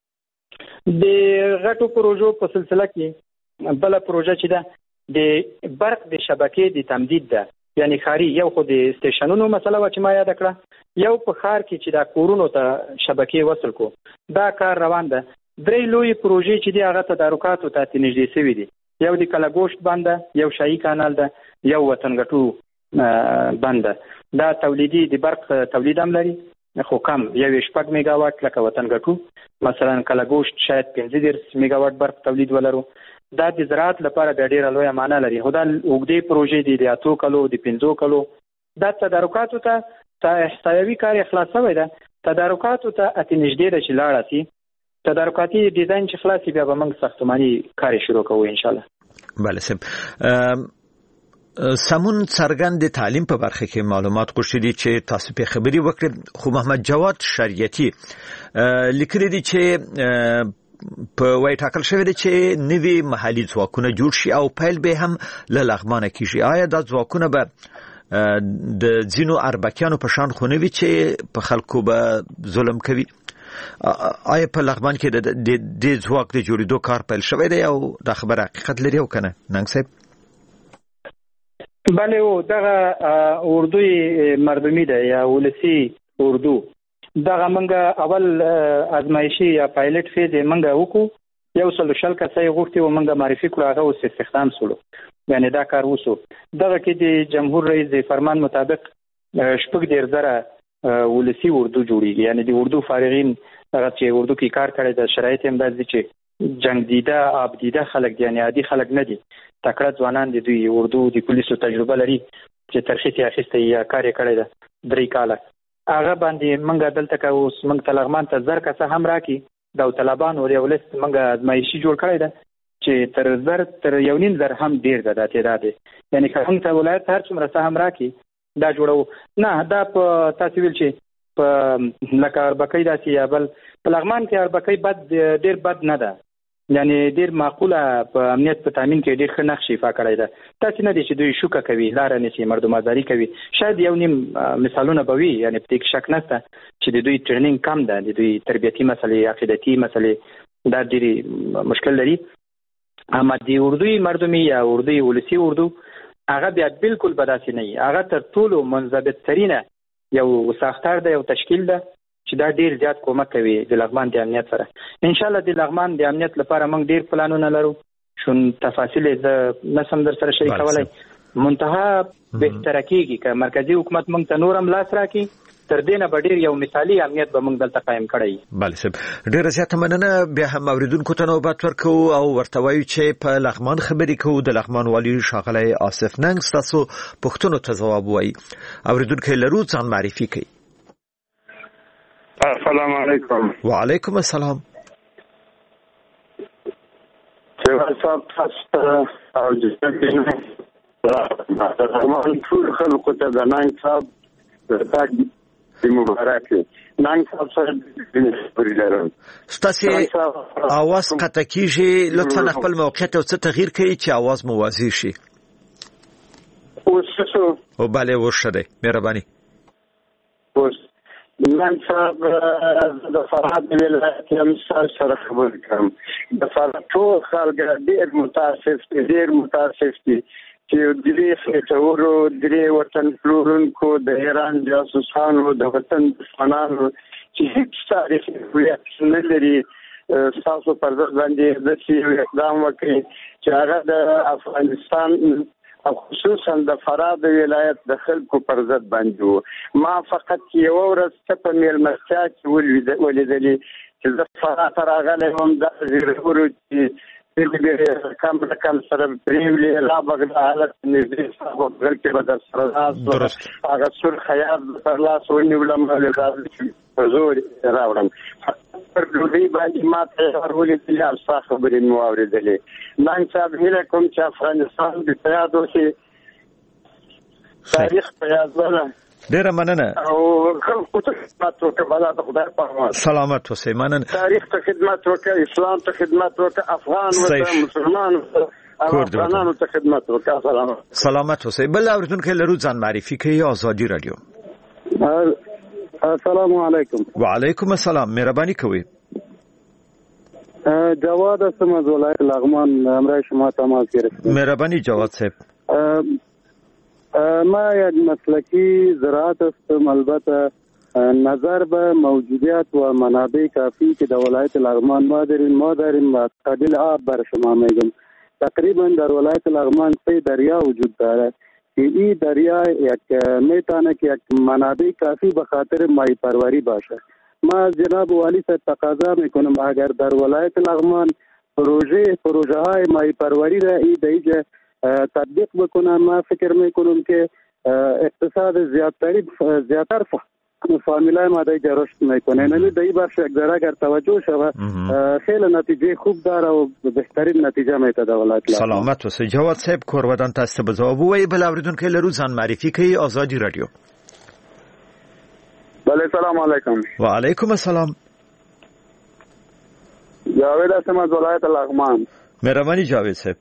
د غټو پروژو په سلسله کې بله پروژه چې ده د برق د شبکې د تمدید ده، یعنی ښاري. یو خو د سټیشنونو مسله وه چې ما یاده کړه، یو په ښار کې چې دا کورونو ته شبکې وصل کو، دا کار روان ده. درې لوی پروژې چې دي هغه تدارکاتو ته نږدې شوي دي. یو د کلګوشت بند ده، یو شاهي کانال ده، یو وطنګټو بند ده. دا تولیدي د برق تولید هم لري، خو کم، یو شپږ میگا واټ لکه وطنګټو. مثلا کلګوشت شاید پنځه دېرش میگا واټ برق تولید ولرو. دا د زراعت لپاره بیا ډېره لویه معنا لري. خو دا اوږدې پروژې دي، د اتو کلو د پنځو کلو. دا تدارکاتو ته ته احصایوي کار یې خلاص شوی ده. تدارکاتو ته اتې نږدې ده چې لاړه سي. تدارکاتي ډیزاین چې خلاص بیا به موږ ساختماني کار شروع کوو انشاءالله. بله صاحب، سمون څرګند د تعلیم په برخه کې معلومات غوښتي دي چې تاسو په خبري وکړئ. خو محمد جواد شریعتی لیکلي دي چې په وای ټاکل شوی دی چې نوي محلي ځواکونه جوړ شي او پیل به هم له لغمانه کیږي. آیا دا ځواکونه به د ځینو اربکیانو په شان خو نه وي چې په خلکو به ظلم کوي؟ آیا په لغمان کې د دې ځواک د جوړېدو کار پیل شوی دی او دا خبره حقیقت لري او که نه؟ ننګ صاحب. بله، او دغه اردوی مردمی ده یا ولسی اردو، دغه منګه اول ازمایشي یا پایلټ فیز منګه وکړو. یو سل شل کسای غوښتي و منګه معرفي کړو، هغه اوس استخدام سولو، یعنی دا کار وسو. دغه کې د جمهور رئیس د فرمان مطابق شپږ ډیر زره ولسی اردو جوړیږي، یعنی د اردو فارغین هغه چې اردو کې کار کړی د شرایط هم داسې چې جنگ دیده آب دیده خلک دي، یعنی عادي خلک نه دي، تکړه ځوانان دي. دوی اردو د پولیسو تجربه لري چې ترخیص یې اخیستی یا کار یې کړی ده درې کاله. هغه باندې موږ دلته که اوس موږ ته لغمان ته زر کسه هم راکړي، داوطلبانو یو لیست موږ ازمایشي جوړ کړی ده چې تر زر تر یو نیم زر هم ډېر ده دا تعداد دی. یعنی که موږ ته ولایت هر څومره څه هم راکړي دا جوړو. نه، دا په تاسو ویل چې په لکه اربکۍ داسې یا بل په لغمان کې اربکۍ بد ډېر بد نه ده، یعنی ډېر معقوله په امنیت په تامین کې ډېر ښه نقش ایفا کړی ده. تاسې نه دي چې دوی شوکه کوي، لاره نیسي، مردم آزاري کوي. شاید یو نیم مثالونه به وي، یعنی په دې کې شک نشته چې د دوی ټریننګ کم ده، د دوی تربیتي مسلې، عقیدتي مسلې دا ډېرې مشکل لري. اما د اردوی مردمي یا اردوی ولسي اردو هغه بیا بالکل به داسې نه وي. هغه تر ټولو منضبط ترینه یو ساختار ده، یو تشکیل ده چې دا ډیر زیات کومک کوي د لغمان د امنیت سره. ان شاء الله د لغمان د امنیت لپاره موږ ډیر پلانونه لرو، شون تفاصیل ز نسم در سره شریکولای. منتها بهتره کیږي که مرکزی حکومت موږ ته نورم لاس راکړي، تر دې نه به ډیر یو مثالي امنیت به موږ دلته قایم کړی. بله صاحب، ډیره زیاته مننه. بیا هم اوریدونکو ته نوبت ورکو او ورته وایو چې په لغمان خبرې کوو. د لغمان والي ښاغلی آصف ننګ ستاسو پوښتنو ته ځواب وایي. اوریدونکی لرو، ځان معرفي کوي. السلام علیکم. وعلیکم السلام. چې صاحب تاسو او جنګ د لغمان ټول خلکو ته د ننګ صاحب د مبارک ننګ صاحب سره د لرم. ستاسو اواز قطع کیږي، لطفا خپل موقعیت او څه تغییر کړئ چې اواز موازی شي. اوس څه؟ او bale ورشده مهرباني. اوس من صاحب د فرهاد ولایت یم سره خبر کوم د فرهاد ټول خلک ډېر متاسف دي ډېر متاسف دي چې درې خېټورو درې وطن پلورونکو د ایران جاسوسانو د وطن دښمنانو چې هیڅ تاریخي هویت نه لري ستاسو پر ضد باندې داسې اقدام وکړي چې هغه د افغانستان او خصوصا د فرهاد ولایت د خلکو پر ضد باندې وو. ما فقط یوه ورځ په مېلمستیا کې ولیدلې چې زه فرهاد ته راغلی وم دا زیرورو چې کم رقم سره پریولې لا بغدا حالت نږدې صاحب غل کې به در سره راست هغه سور خیاط پر لاس ونیولم په زور راوړم پر ډوډۍ باندې ما ته ورولې چې تاسو خبرې مو اورېدلې نن صاحب هیله کوم چې افغانستان د پیاد اوسي تاریخ پیاد ولا ډیره مننه او خلکو ته خدمت وکړه بلا د خدای په امان سلامت اوسئ مننه تاریخ ته خدمت وکړه اسلام ته خدمت وکړه افغان وته مسلمان افغانانو ته خدمت وکړه سلامت سلامت اوسئ بل اوریدونکو لرو ځان معرفي کوي آزادي رادیو السلام علیکم وعلیکم السلام مهربانی کوي جواد هستم از ولایت لغمان همراه شما تماس گرفتم مهربانی جواد صاحب ما یک مسلکی زراعت هستم البته نظر به موجودیت و منابع کافی که در ولایت لغمان ما داریم ما داریم و قبیل آب بر شما میگم تقریبا در ولایت لغمان سه دریا وجود داره که این دریا یک میتونه که یک منابع کافی به خاطر ماهی پروری باشه. ما از جناب والی صاحب تقاضا میکنم اگر در ولایت لغمان پروژه پروژه های ماهی پروری را ای دیگه تطبیق بکنن ما فکر میکنم که اقتصاد زیادتری زیادتر فامیلای ما دیگه رشد میکنه یعنی دی بخش یک ذره اگر توجه شود خیلی نتیجه خوب داره و بهترین نتیجه میده در ولایت لغمان. سلامت اوسئ جواد صاحب کورودان تاسو به جواب وایي بل اوریدونکو لرو ځان معرفي کوي آزادي رادیو. بله سلام علیکم. و علیکم السلام. جاوید هستم از ولایت لغمان. مهربانی جاوید صاحب.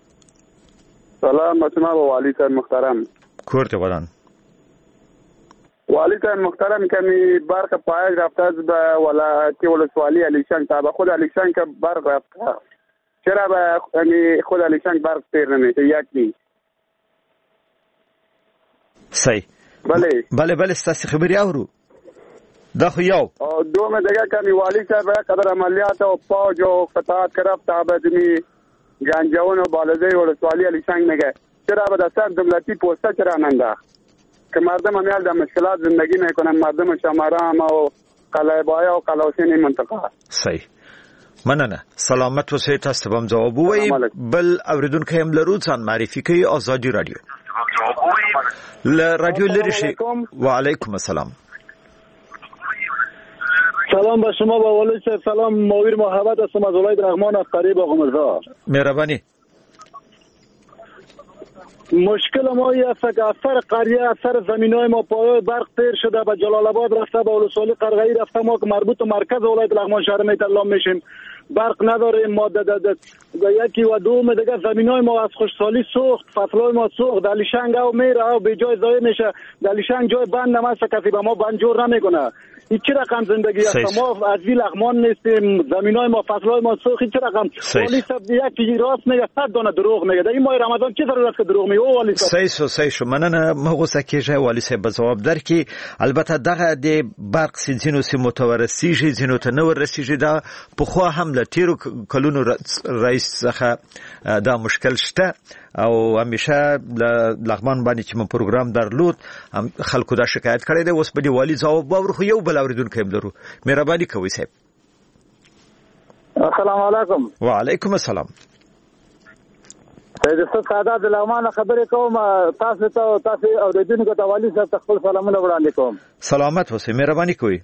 سلام شما با والی صاحب محترم. کورت ودان. والی صاحب محترم کمی برق پایش رفته از به ولایت ولسوالی علیشنگ تا به خود علیشنگ که برق رفته. چرا به خود علیشنگ برق تیر نمیشه یکی؟ صحیح. بله. بله بله ستاسو خبري اورو. دا خو یو او دومره دیگه کمی والی صاحب قدر عملیات او فوج او قطعات کرفت آبادمی گنجاون و بالزه ولسوالی علیشنگ نگه چرا به دستان دولتی پوسته چرا ننداخت که مردم همیال در مشکلات زندگی میکنن مردم شمارام و قلعه بایا و قلعه حسین این منطقه. صحیح مننه سلامت اوسئ تاسو هم جواب وایي بل اوریدونکو هم لرو ځان معرفي کوي آزادي رادیو. ل رادیو لري شي. وعلیکم السلام. سلام به شما با والی صاحب سلام مویر محبت هستم از ولایت لغمان از قریب آقامرزا. مهربانی. مشکل ما این است که اثر قریه اثر زمینای ما پایه برق تیر شده به جلال آباد رفته به ولسوالی قرغی رفته ما که مربوط مرکز ولایت لغمان شهر میتلام میشیم برق نداریم ما د د یکی و دوم دیگه زمینای ما از خوشسالی سوخت فصلای ما سوخت دلیشنگ او میره او به جای ضایع میشه دلیشنگ جای بند نماست کسی به ما بند جور نمیکنه این چه رقم زندگی است ما از وی لغمان نیستیم زمینای ما فصلای ما سوخت این چه رقم والی صاحب یکی راست میگه صد دانه دروغ میگه در این ماه رمضان چه ضرورت که دروغ میگه والی صاحب صحیح سو صحیح شو مننه مغوسه کیږي والی صاحب جواب درکې البته دغه د برق سینځینو سي متورسیږي ځینو ته نو ورسیږي دا په خو هم لټیرو کلونو رئیس څخه دا مشکل شته او همیشه لغمان باندې چې مو پروګرام درلود خلکو دا شکایت کړی دی اوس په دی والی جواب ورخو یو بل اوریدونکو هم لرو مهرباني کوئ صاحب. السلام علیکم. وعلیکم السلام. سید سعادت لغمان خبرې کوم تاسو ته تاسو اوریدونکو ته والی صاحب خپل سلامونه وړاندې کوم. سلامت اوسئ مهرباني کوئ.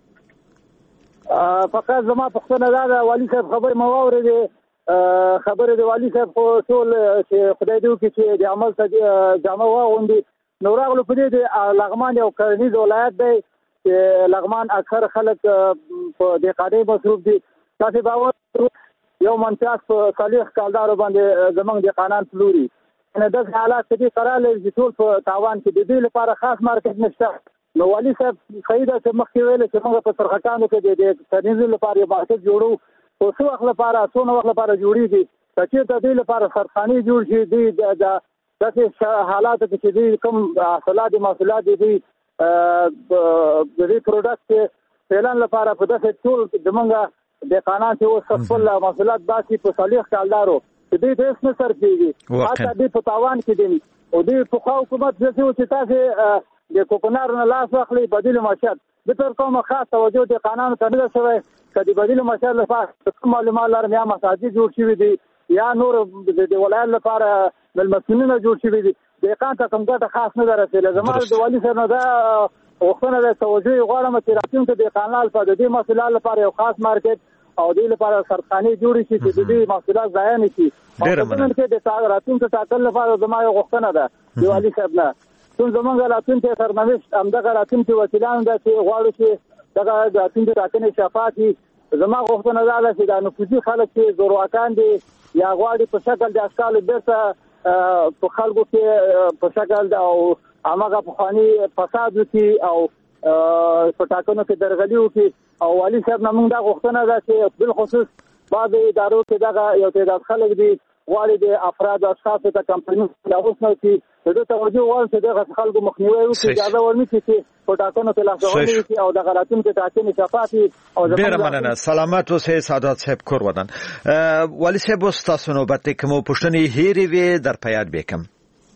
فقط زما پښتنه دا والی صاحب خبرې مو اورېدې خبرې د والی صاحب خو ټول چې خدای دې وکړي چې د عمل څخه جامه واغوندي نو راغلو په دې د لغمان یو کرنیز ولایت دی چې لغمان اکثر خلک په دې قاعده مصروف دي تاسو باور یو منطقه په صالح کالدارو باندې زمونږ د قانون پلوري نه د حالات دې قرار لري چې ټول په تاوان کې د دې لپاره خاص مارکیټ نشته نو والي صاحب خیره چې مخکې ویل چې موږ په سرخکانو کې د کرنیزو لپاره یو مارکیټ جوړو او څو وخت لپاره څو وخت لپاره جوړیږي چې د دې لپاره سرخاني جوړ شي د داسې حالاتو کې چې کوم حاصلات محصولات دي د دې پروډکټ اعلان لپاره په داسې ټول د موږ د قانون چې اوس خپل محصولات باسي په صالح کالدارو چې دې هیڅ نه سر کېږي حتی دې په تاوان کې دي او دې په حکومت چې تاسو د کوکنار نه لاس واخلي بدیل معیشت د تر کومه خاص توجه د قانون ته نه شوی کدي بدیل معیشت لپاره معلومات لرم یا مساجد جوړ شوی دي یا نور د ولایت لپاره د مسؤلینو جوړ شوی دي د قانون ته کوم ګټه خاص نه درته زموږ د والي سره دا وختونه د توجه غواړم چې راتلونکي د قانون په دې مسله لپاره یو خاص مارکیټ او دې لپاره سرخاني جوړ شي چې د دې محصولات ضایع نه شي ډېر مننه چې د راتلونکي ټاکل لپاره زموږ یو وختونه ده د والي صاحب نه څون زمونږ راتلونکي سرنوشت همدغه راتلونکي وکیلان ده چې غواړو چې دغه راتلونکي ټاکنې شفافې زما غوښتنه دا ده چې د نفوذي خلک چې زورواکان دي یا غواړي په شکل د اشکالو بیرته په خلکو کې په شکل او هماغه پخواني فساد وکړي او په ټاکنو کې درغلي وکړي او والي صاحب نه موږ دا غوښتنه ده چې بالخصوص بعض ادارو کې دغه یو تعداد خلک دي غواړي د افراد او اشخاص ته کمپنیو لا اوس نو چې د توجه وړ چې دغه خلکو مخنیوي وکړي اجازه ورنکړي چې په ټاکنو کې لاسوهنه وکړي او د غلطیو کې ټاکنې شفافي او ډېر مننه سلامت اوسئ سعادت صاحب کور ودان والي صاحب تاسو نو بته کوم پښتني هېری وي در پیاد وکم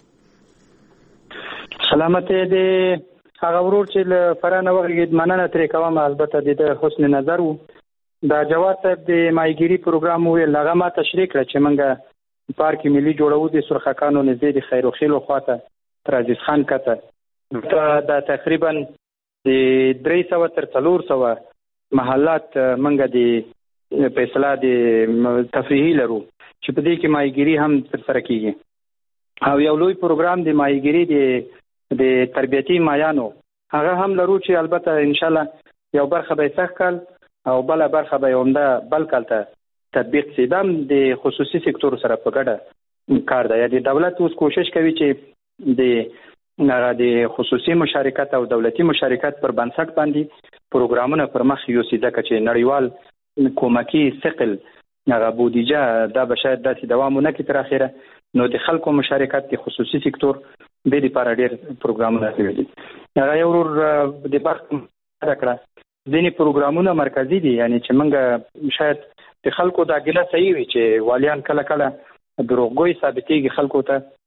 سلامت دې هغه ورور چې ل فرانه وغږید مننه ترې کوم البته د حسن نظر وو دا جواد صاحب د مایګری پروګرام ویل هغه ما تشریح کړ چې منګه پارک ملي جوړو د سرخکانو نږدې د خیر خیلو خواته تر عزیز خان کته دا تقریبا د درې سوه تر څلور سوه محلات منګه د فیصله د تفریحي لرو چې په دې کې مایګری هم تر سره کیږي او یو لوی پروګرام د مایګری د د تربیتی مایانو هغه هم لرو چې البته ان شاء الله یو برخه به سخت کال او بل برخه به عمده بل کالته تطبیق سیدم د خصوصي سکتور سره په ګډه کار دی یعنی دولت اوس کوشش کوي چې د هغه د خصوصي مشارکت او دولتي مشارکت پر بنسټ باندې پروګرامونه پر مخ یوسي ځکه چې نړیوال کومکی ثقل هغه بودیجه دا به شاید داسې دوام ونه کړي تر اخره نو د خلکو مشارکت د خصوصي سکتور به د لپاره ډېر پروګرامونه کوي هغه یو ور د بخت راکړه ځینې پروګرامونه مرکزی دي یعنی چې موږ شاید د خلکو دا ګله صحیح وي چې والیان کله کله دروغګوي ثابتېږي خلکو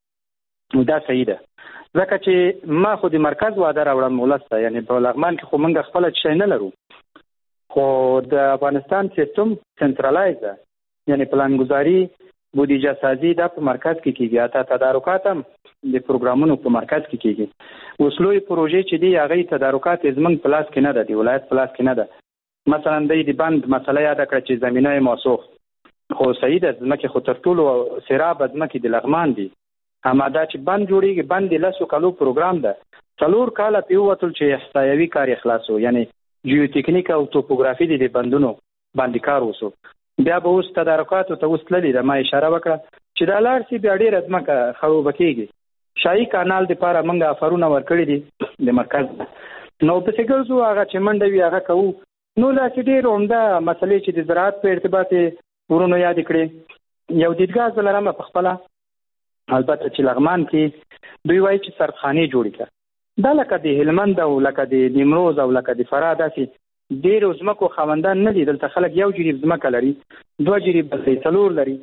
ته دا صحیح ده ځکه چې ما خو د مرکز واده راوړم ولسته یعنی په لغمان کې خو موږ خپل شي نه لرو خو د افغانستان سیستم سنټرالایز ده یعنی پلانګذاري بودیجه سازي دا په مرکز کې کیږي اته تدارکات هم د پروګرامونو په مرکز کې کیږي اوس لوی پروژې چې دی هغه تدارکات زمنګ پلاس کې نه ده دی ولایت پلاس کې نه ده مثلا د دې بند مسله یاد کړ چې زمينه موثوق خو صحیح ده ځکه خو تر ټولو سراب ځمکې د لغمان دي همدا چې بند جوړیږي بند د لاسو کالو پروګرام ده څلور کاله پیوتل چې احصایوي کار اخلاصو یعنی جیوټیکنیک او توپوګرافي د بندونو باندې کار وسو بیا به اوس تدارکات ته وسللې د ما اشاره وکړه چې د لار سی بیا ډېر ځمکه خراب کیږي شاهي کانال د پاره منګه افرونه ورکړي دي د مرکز نو په څنګه زو هغه چې منډه وی هغه کوو نو لا چې ډېر عمده مسلې چې د زراعت په ارتباط ورونو یاد کړي یو دیدګاه زلرم په خپل البته چې لغمان کې دوی وایي چې سرخاني جوړی کړه دا لکه د هلمند او لکه د نیمروز او لکه د فراه داسې ډېر ځمکو خاوندان نه دي دلته خلک یو جریب ځمکه لري دوه جریب بلې څلور لري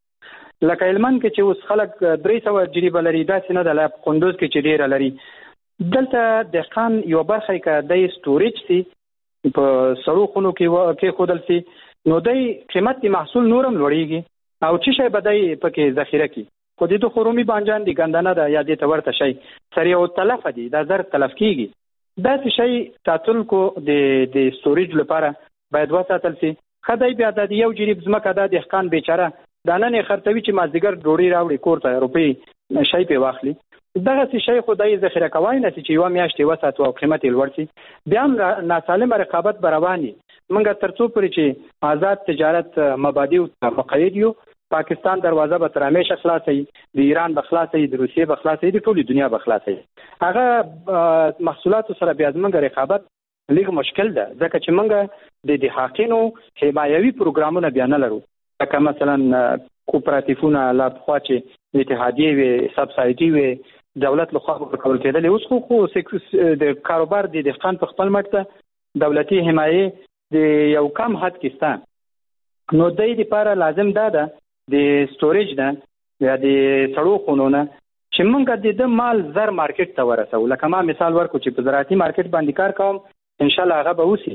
لکه هلمند کې چې اوس خلک درې سوه جریب لري داسې نه ده لا کندوز کې چې ډېره لري دلته دهقان یو برخه کې د سټوریج سي په سړو خونو کې کې خودل سي نو دای قیمت د محصول نورم لوړیږي او چې شی بدای پکې ذخیره کی خو د دوه خرومي بانجان دي ګندنه ده یا د تورته شي سری او تلف دي دا زر تلف کیږي دا شی تاتل کو د د سټوریج لپاره باید وساتل سي خدای بیا د یو جریب زمکه د دهقان بیچاره دانه خرڅوي چې مازدیګر ډوړی راوړي کوړه روپی شي په واخلي دغه شی خدای ذخیره کوي نه چې یو میاشتې وساتو او قیمت یې لوړ شي بیا هم ناسالمه رقابت برواني منګه ترڅو پرې چې آزاد تجارت مبادی او مقید یو پاکستان دروازه به تر همیشه خلاصې د ایران به خلاصې د روسیې به خلاصې د ټولې دنیا به خلاصې هغه محصولات سره بیا زموږ رقابت لږ مشکل ده، ځکه چې موږ د حقینو حمایوي پروګرامونه بیا نه لرو، لکه مثلا کوپراتیفونه لا پخوا چې اتحادیې وي، سبسایډي وي، دولت لخوا ورکول کېدلې. اوس خو خو د کاروبار د دهقان په خپل مټ ته دولتي حمایې د یو کم حد کې سته، نو د دې لپاره لازم ده ده د سټوریج نه یا د سړو خونو نه چې موږ د مال زر مارکیټ ته ورسو. لکه ما مثال ورکو چې په زراعتي مارکیټ باندې کار کوم، ان شاء الله هغه به وسی.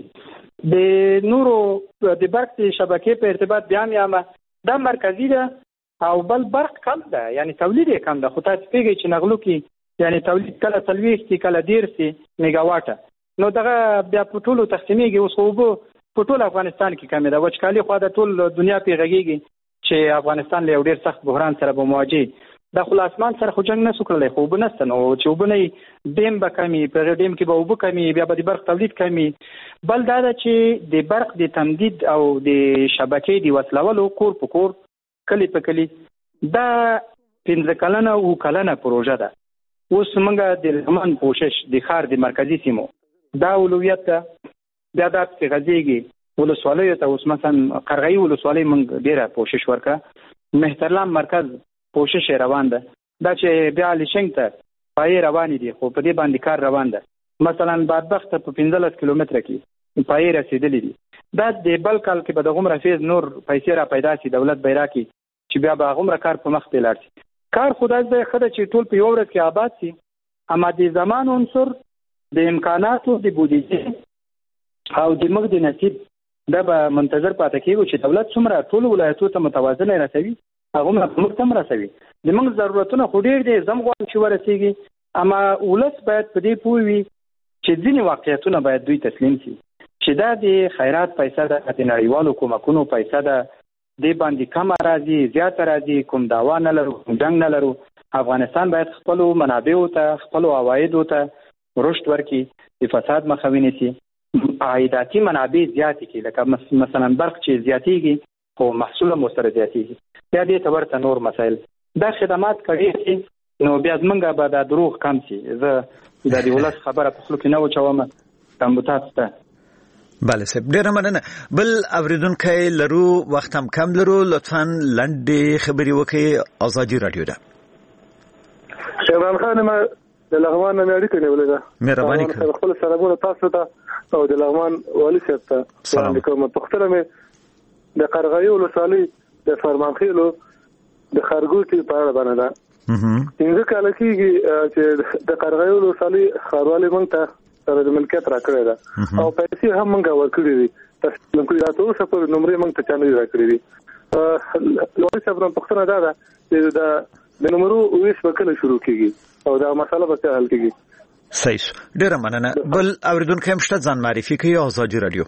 د نورو د برق شبکې په ارتباط بیا مې دا مرکزی ده او بل برق کم ده، یعنی تولید یې کم ده، خو تاسو پیږئ چې نغلو کې یعنی تولید کله څلوېښت کې کله دېرش میگا واټه، نو دغه بیا په ټولو تقسیمېږي. اوس خو اوبه په ټول افغانستان کې کمې ده، وچکالي خو د ټول دنیا پې غږېږي چې افغانستان له یو ډېر سخت بحران سره به مواجه. د خو اسمان سره خو جنګ نه سو کړلی، خو اوبه نشته، نو چې اوبه نه ډیم به کمي، په هغه ډیم کې به اوبه کمي، بیا به د برق تولید کمي. بل دا ده چې د برق د تمدید او د شبکې د وصلولو کور په کور کلی په کلی دا پنځه کلنه او کلنه پروژه ده. اوس موږ د لغمان کوشش د ښار د مرکزي سیمو دا اولویت ده، بیا دا پسې غځېږي ولسوالیو ته. اوس مثلا قرغیو ولسوالۍ موږ ډېره کوشش ورکړه، مهترلام مرکز کوشش روان ده، دا چې بیا لیشنګ ته پایې روانې دي، خو په دې باندې کار روان ده. مثلا بادبخت په پنځلس کیلومتره کې پایې رسېدلې دي. دا د بل کال کې به دغومره فیض نور پیسې را پیدا شي، دولت به یې راکړي چې بیا به هغومره کار په مخ ته لاړ شي. کار خو داسې دی ښه ده چې ټول په یوه ورځ کې آباد شي، اما د زمان عنصر، د امکاناتو، د بودیجې او د موږ د نصیب دا به منتظر پاتې کېږو چې دولت څومره ټولو ولایتو ته متوازنه رسوي، هغومره په موږ ته هم رسوي. د موږ ضرورتونه خو ډېر دي، زه هم غواړم چې ورسېږي، اما ولس باید په دې پوه وي چې ځینې واقعیتونه باید دوی تسلیم شي چې دا د خیرات پیسه ده، د نړیوالو کومکونو پیسه ده، دې باندې کمه راځي زیاته راځي، کوم دعوا نه لرو، کوم جنګ نه لرو. افغانستان باید خپلو منابعو ته، خپلو عوایدو ته رشد ورکړي، د فساد مخه ونیسي، عایداتي منابع زیاتې کړي، لکه مثلا برق چې زیاتېږي خو محصول هم ورسره زیاتېږي، بیا دې ته ورته نور مسایل. دا خدمات کړي شي نو بیا زمونږ به دا دروغ کم شي. زه د دې ولس خبره په خلو کې نه وچوم، تاسو ته بله صاحب ډیره مننه. بل اوریدونکی لرو، وخت هم کم لرو، لطفا لنډې خبرې وکړئ. ازادي رادیو ده. شهبان خان ما د لغمان نه اړیکه نیولې ده، مهرباني وکړئ خپل سلامونه تاسو ته او د لغمان والي صاحب ته. سلام علیکم. پختره مې د قرغیو ولسوالۍ د فرمانخیلو د خرګوټي په اړه باندې ده. څنګه کال کېږي چې د قرغیو ولسوالۍ ښاروالۍ موږ ته سره د ملکیت راکړی ده او پیسې هم موږ ورکړي دي، تسلیم کړي دا ټول څه په نمرې موږ ته چا نه راکړي دي. والي صاحب نن پوښتنه دا ده چې د د نمرو ویش به کله شروع کېږي او دا مسله به څه حل کېږي؟ صحیح، ډیره مننه. بل اوریدونکی هم شته، ځان معرفي کوي. ازادي رادیو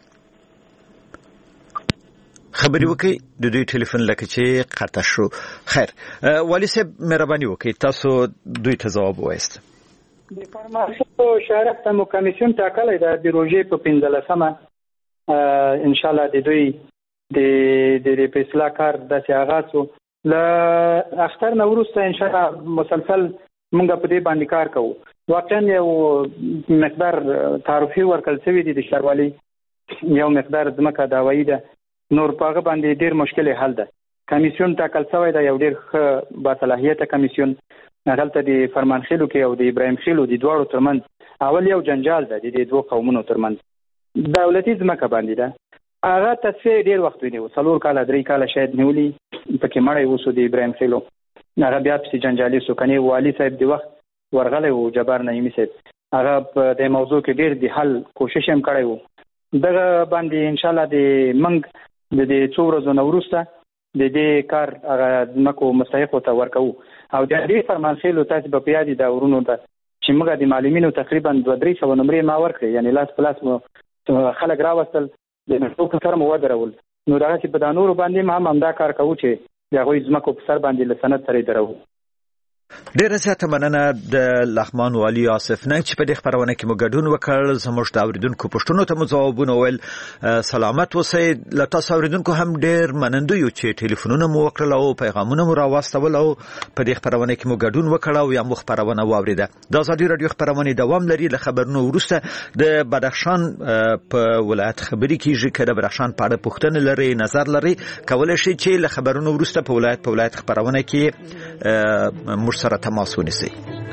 خبري وکي، د دوی ټلیفون لکه چې قطع شو. خیر، والي صاحب مهرباني وکي، تاسو دوی ته جواب وایست. د فرماسو شهرک ته مو کمیسیون ټاکلی ده د روژې په پنځلسمه ان شاء الله د دوی د د فیصله کار داسې آغاز شو. له اختر نه وروسته ان شاء الله مسلسل موږ په دې باندې کار کوو. واقعا یو مقدار تعرفي ورکړل شوی دی د ښاروالۍ، یو مقدار ځمکه دعوایي ده، نور په هغه باندې ډېر مشکل حل ده. کمیسیون ټاکل شوی ده، یو ډېر ښه باصلاحیته کمیسیون. هلته د فرمانخیلو کې او د ابراهیم خیلو د دواړو ترمنځ اول یو جنجال ده د دې دوه قومونو ترمنځ، دولتي ځمکه باندې ده. هغه تصفیه ډېر وخت ونیو، څلور کاله درې کاله شاید نیولي، پکې مړی اوسو د ابراهیم خیلو، هغه بیا پسې جنجالي شو. کنې والي صاحب د وخت ورغلی و، جبار نعیمي صاحب، هغه په دې موضوع کې ډېر د حل کوشش هم کړی و. دغه باندې ان شاء الله د موږ د دې څو ورځو نه وروسته د دې کار هغه ځمکو مستحقو ته ورکوو. او د دې فرمانخیلو تاسو به په یاد د ورونو ته چې موږ د معلمینو تقریبا دوه درې سوه نمرې ما ورکړې، یعنی لاس په لاس مو خلک راوستل، د نښو په سر مو ودرول. نو دغسې په دا نورو باندې هم همدا کار کوو چې د هغوی ځمکو په سر باندې له سند سره یې درو. ډیره زیاته مننه د لغمان والي آصف ننګ چې په دې خبرونه کې مو ګډون وکړ. زموږ د اوریدونکو پوښتنو ته مو ځوابونه ویل. سلامت اوسئ. له تاسو اوریدونکو هم ډیر مننه یو چې ټلیفونونه مو وکړل او پیغامونه مو راوستل او په دې خبرونه کې مو ګډون وکړ او یا مو خبرونه واوریده. د ازادي رادیو خبرونه دوام لري. له خبرونو وروسته د بدخشان په ولایت خبري کیږي. کله بدخشان په اړه پوښتنه لري، نظر لري، کولای شي چې له خبرونو وروسته په ولایت په ولایت خبرونه کې مر سره تماس ونیسي.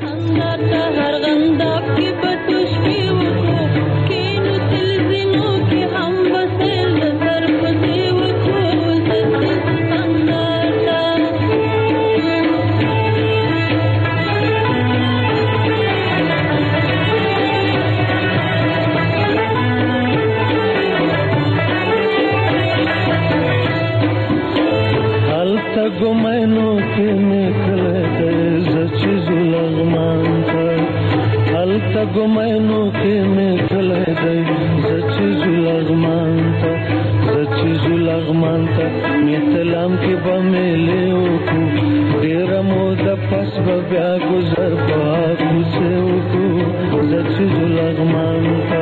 गुमैनो के निकले जचिज लगमान था हल्का गुमैनो के निकले जचिज लगमान था जचिज लगमान था मितलाम के बमेले ओकू तेरा मोद पस बब्या गुजर बाकू से ओकू जचिज लगमान था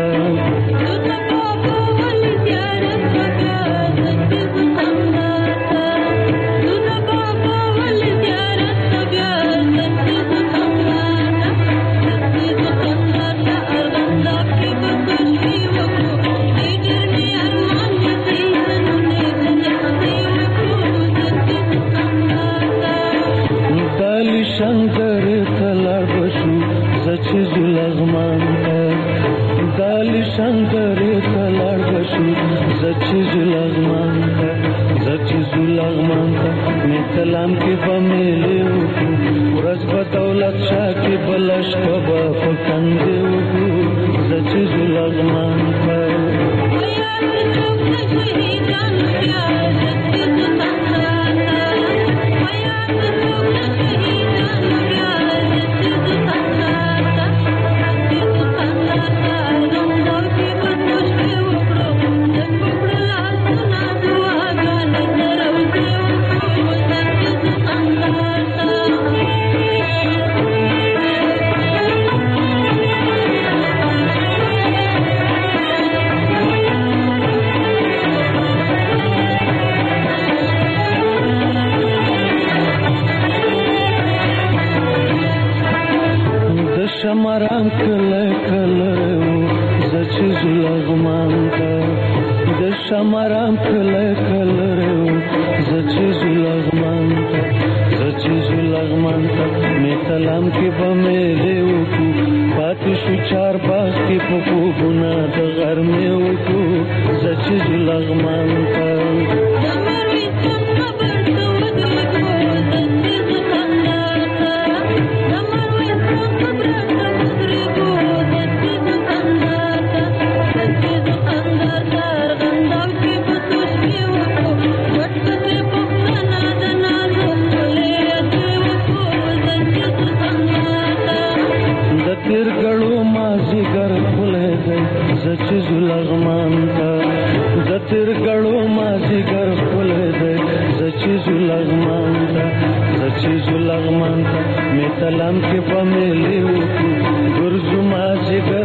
शंकर तलार बशु जचिज लगमान था दाली शंकर तलार बशु जचिज लगमान था जचिज लगमान था मैं कलाम के बमेले उकू रज बदौलत शाह के बलश कबा फकंदे उकू जचिज लगमान था शमराम कले कले जचिज लगमान था दशमराम कले कले जचिज लगमान था जचिज लगमान था मैं कलाम के बमेले उकू बाती शुचार बाग के पपू गुना दगर में उकू जचिज लगमान था तिरगड़ो माजी घर खुले गए जचिज लगमान था तिरगड़ो माजी घर खुले गए जचिज लगमान था जचिज लगमान था मैं कलाम के बमेले उकू गुरजू माजी घर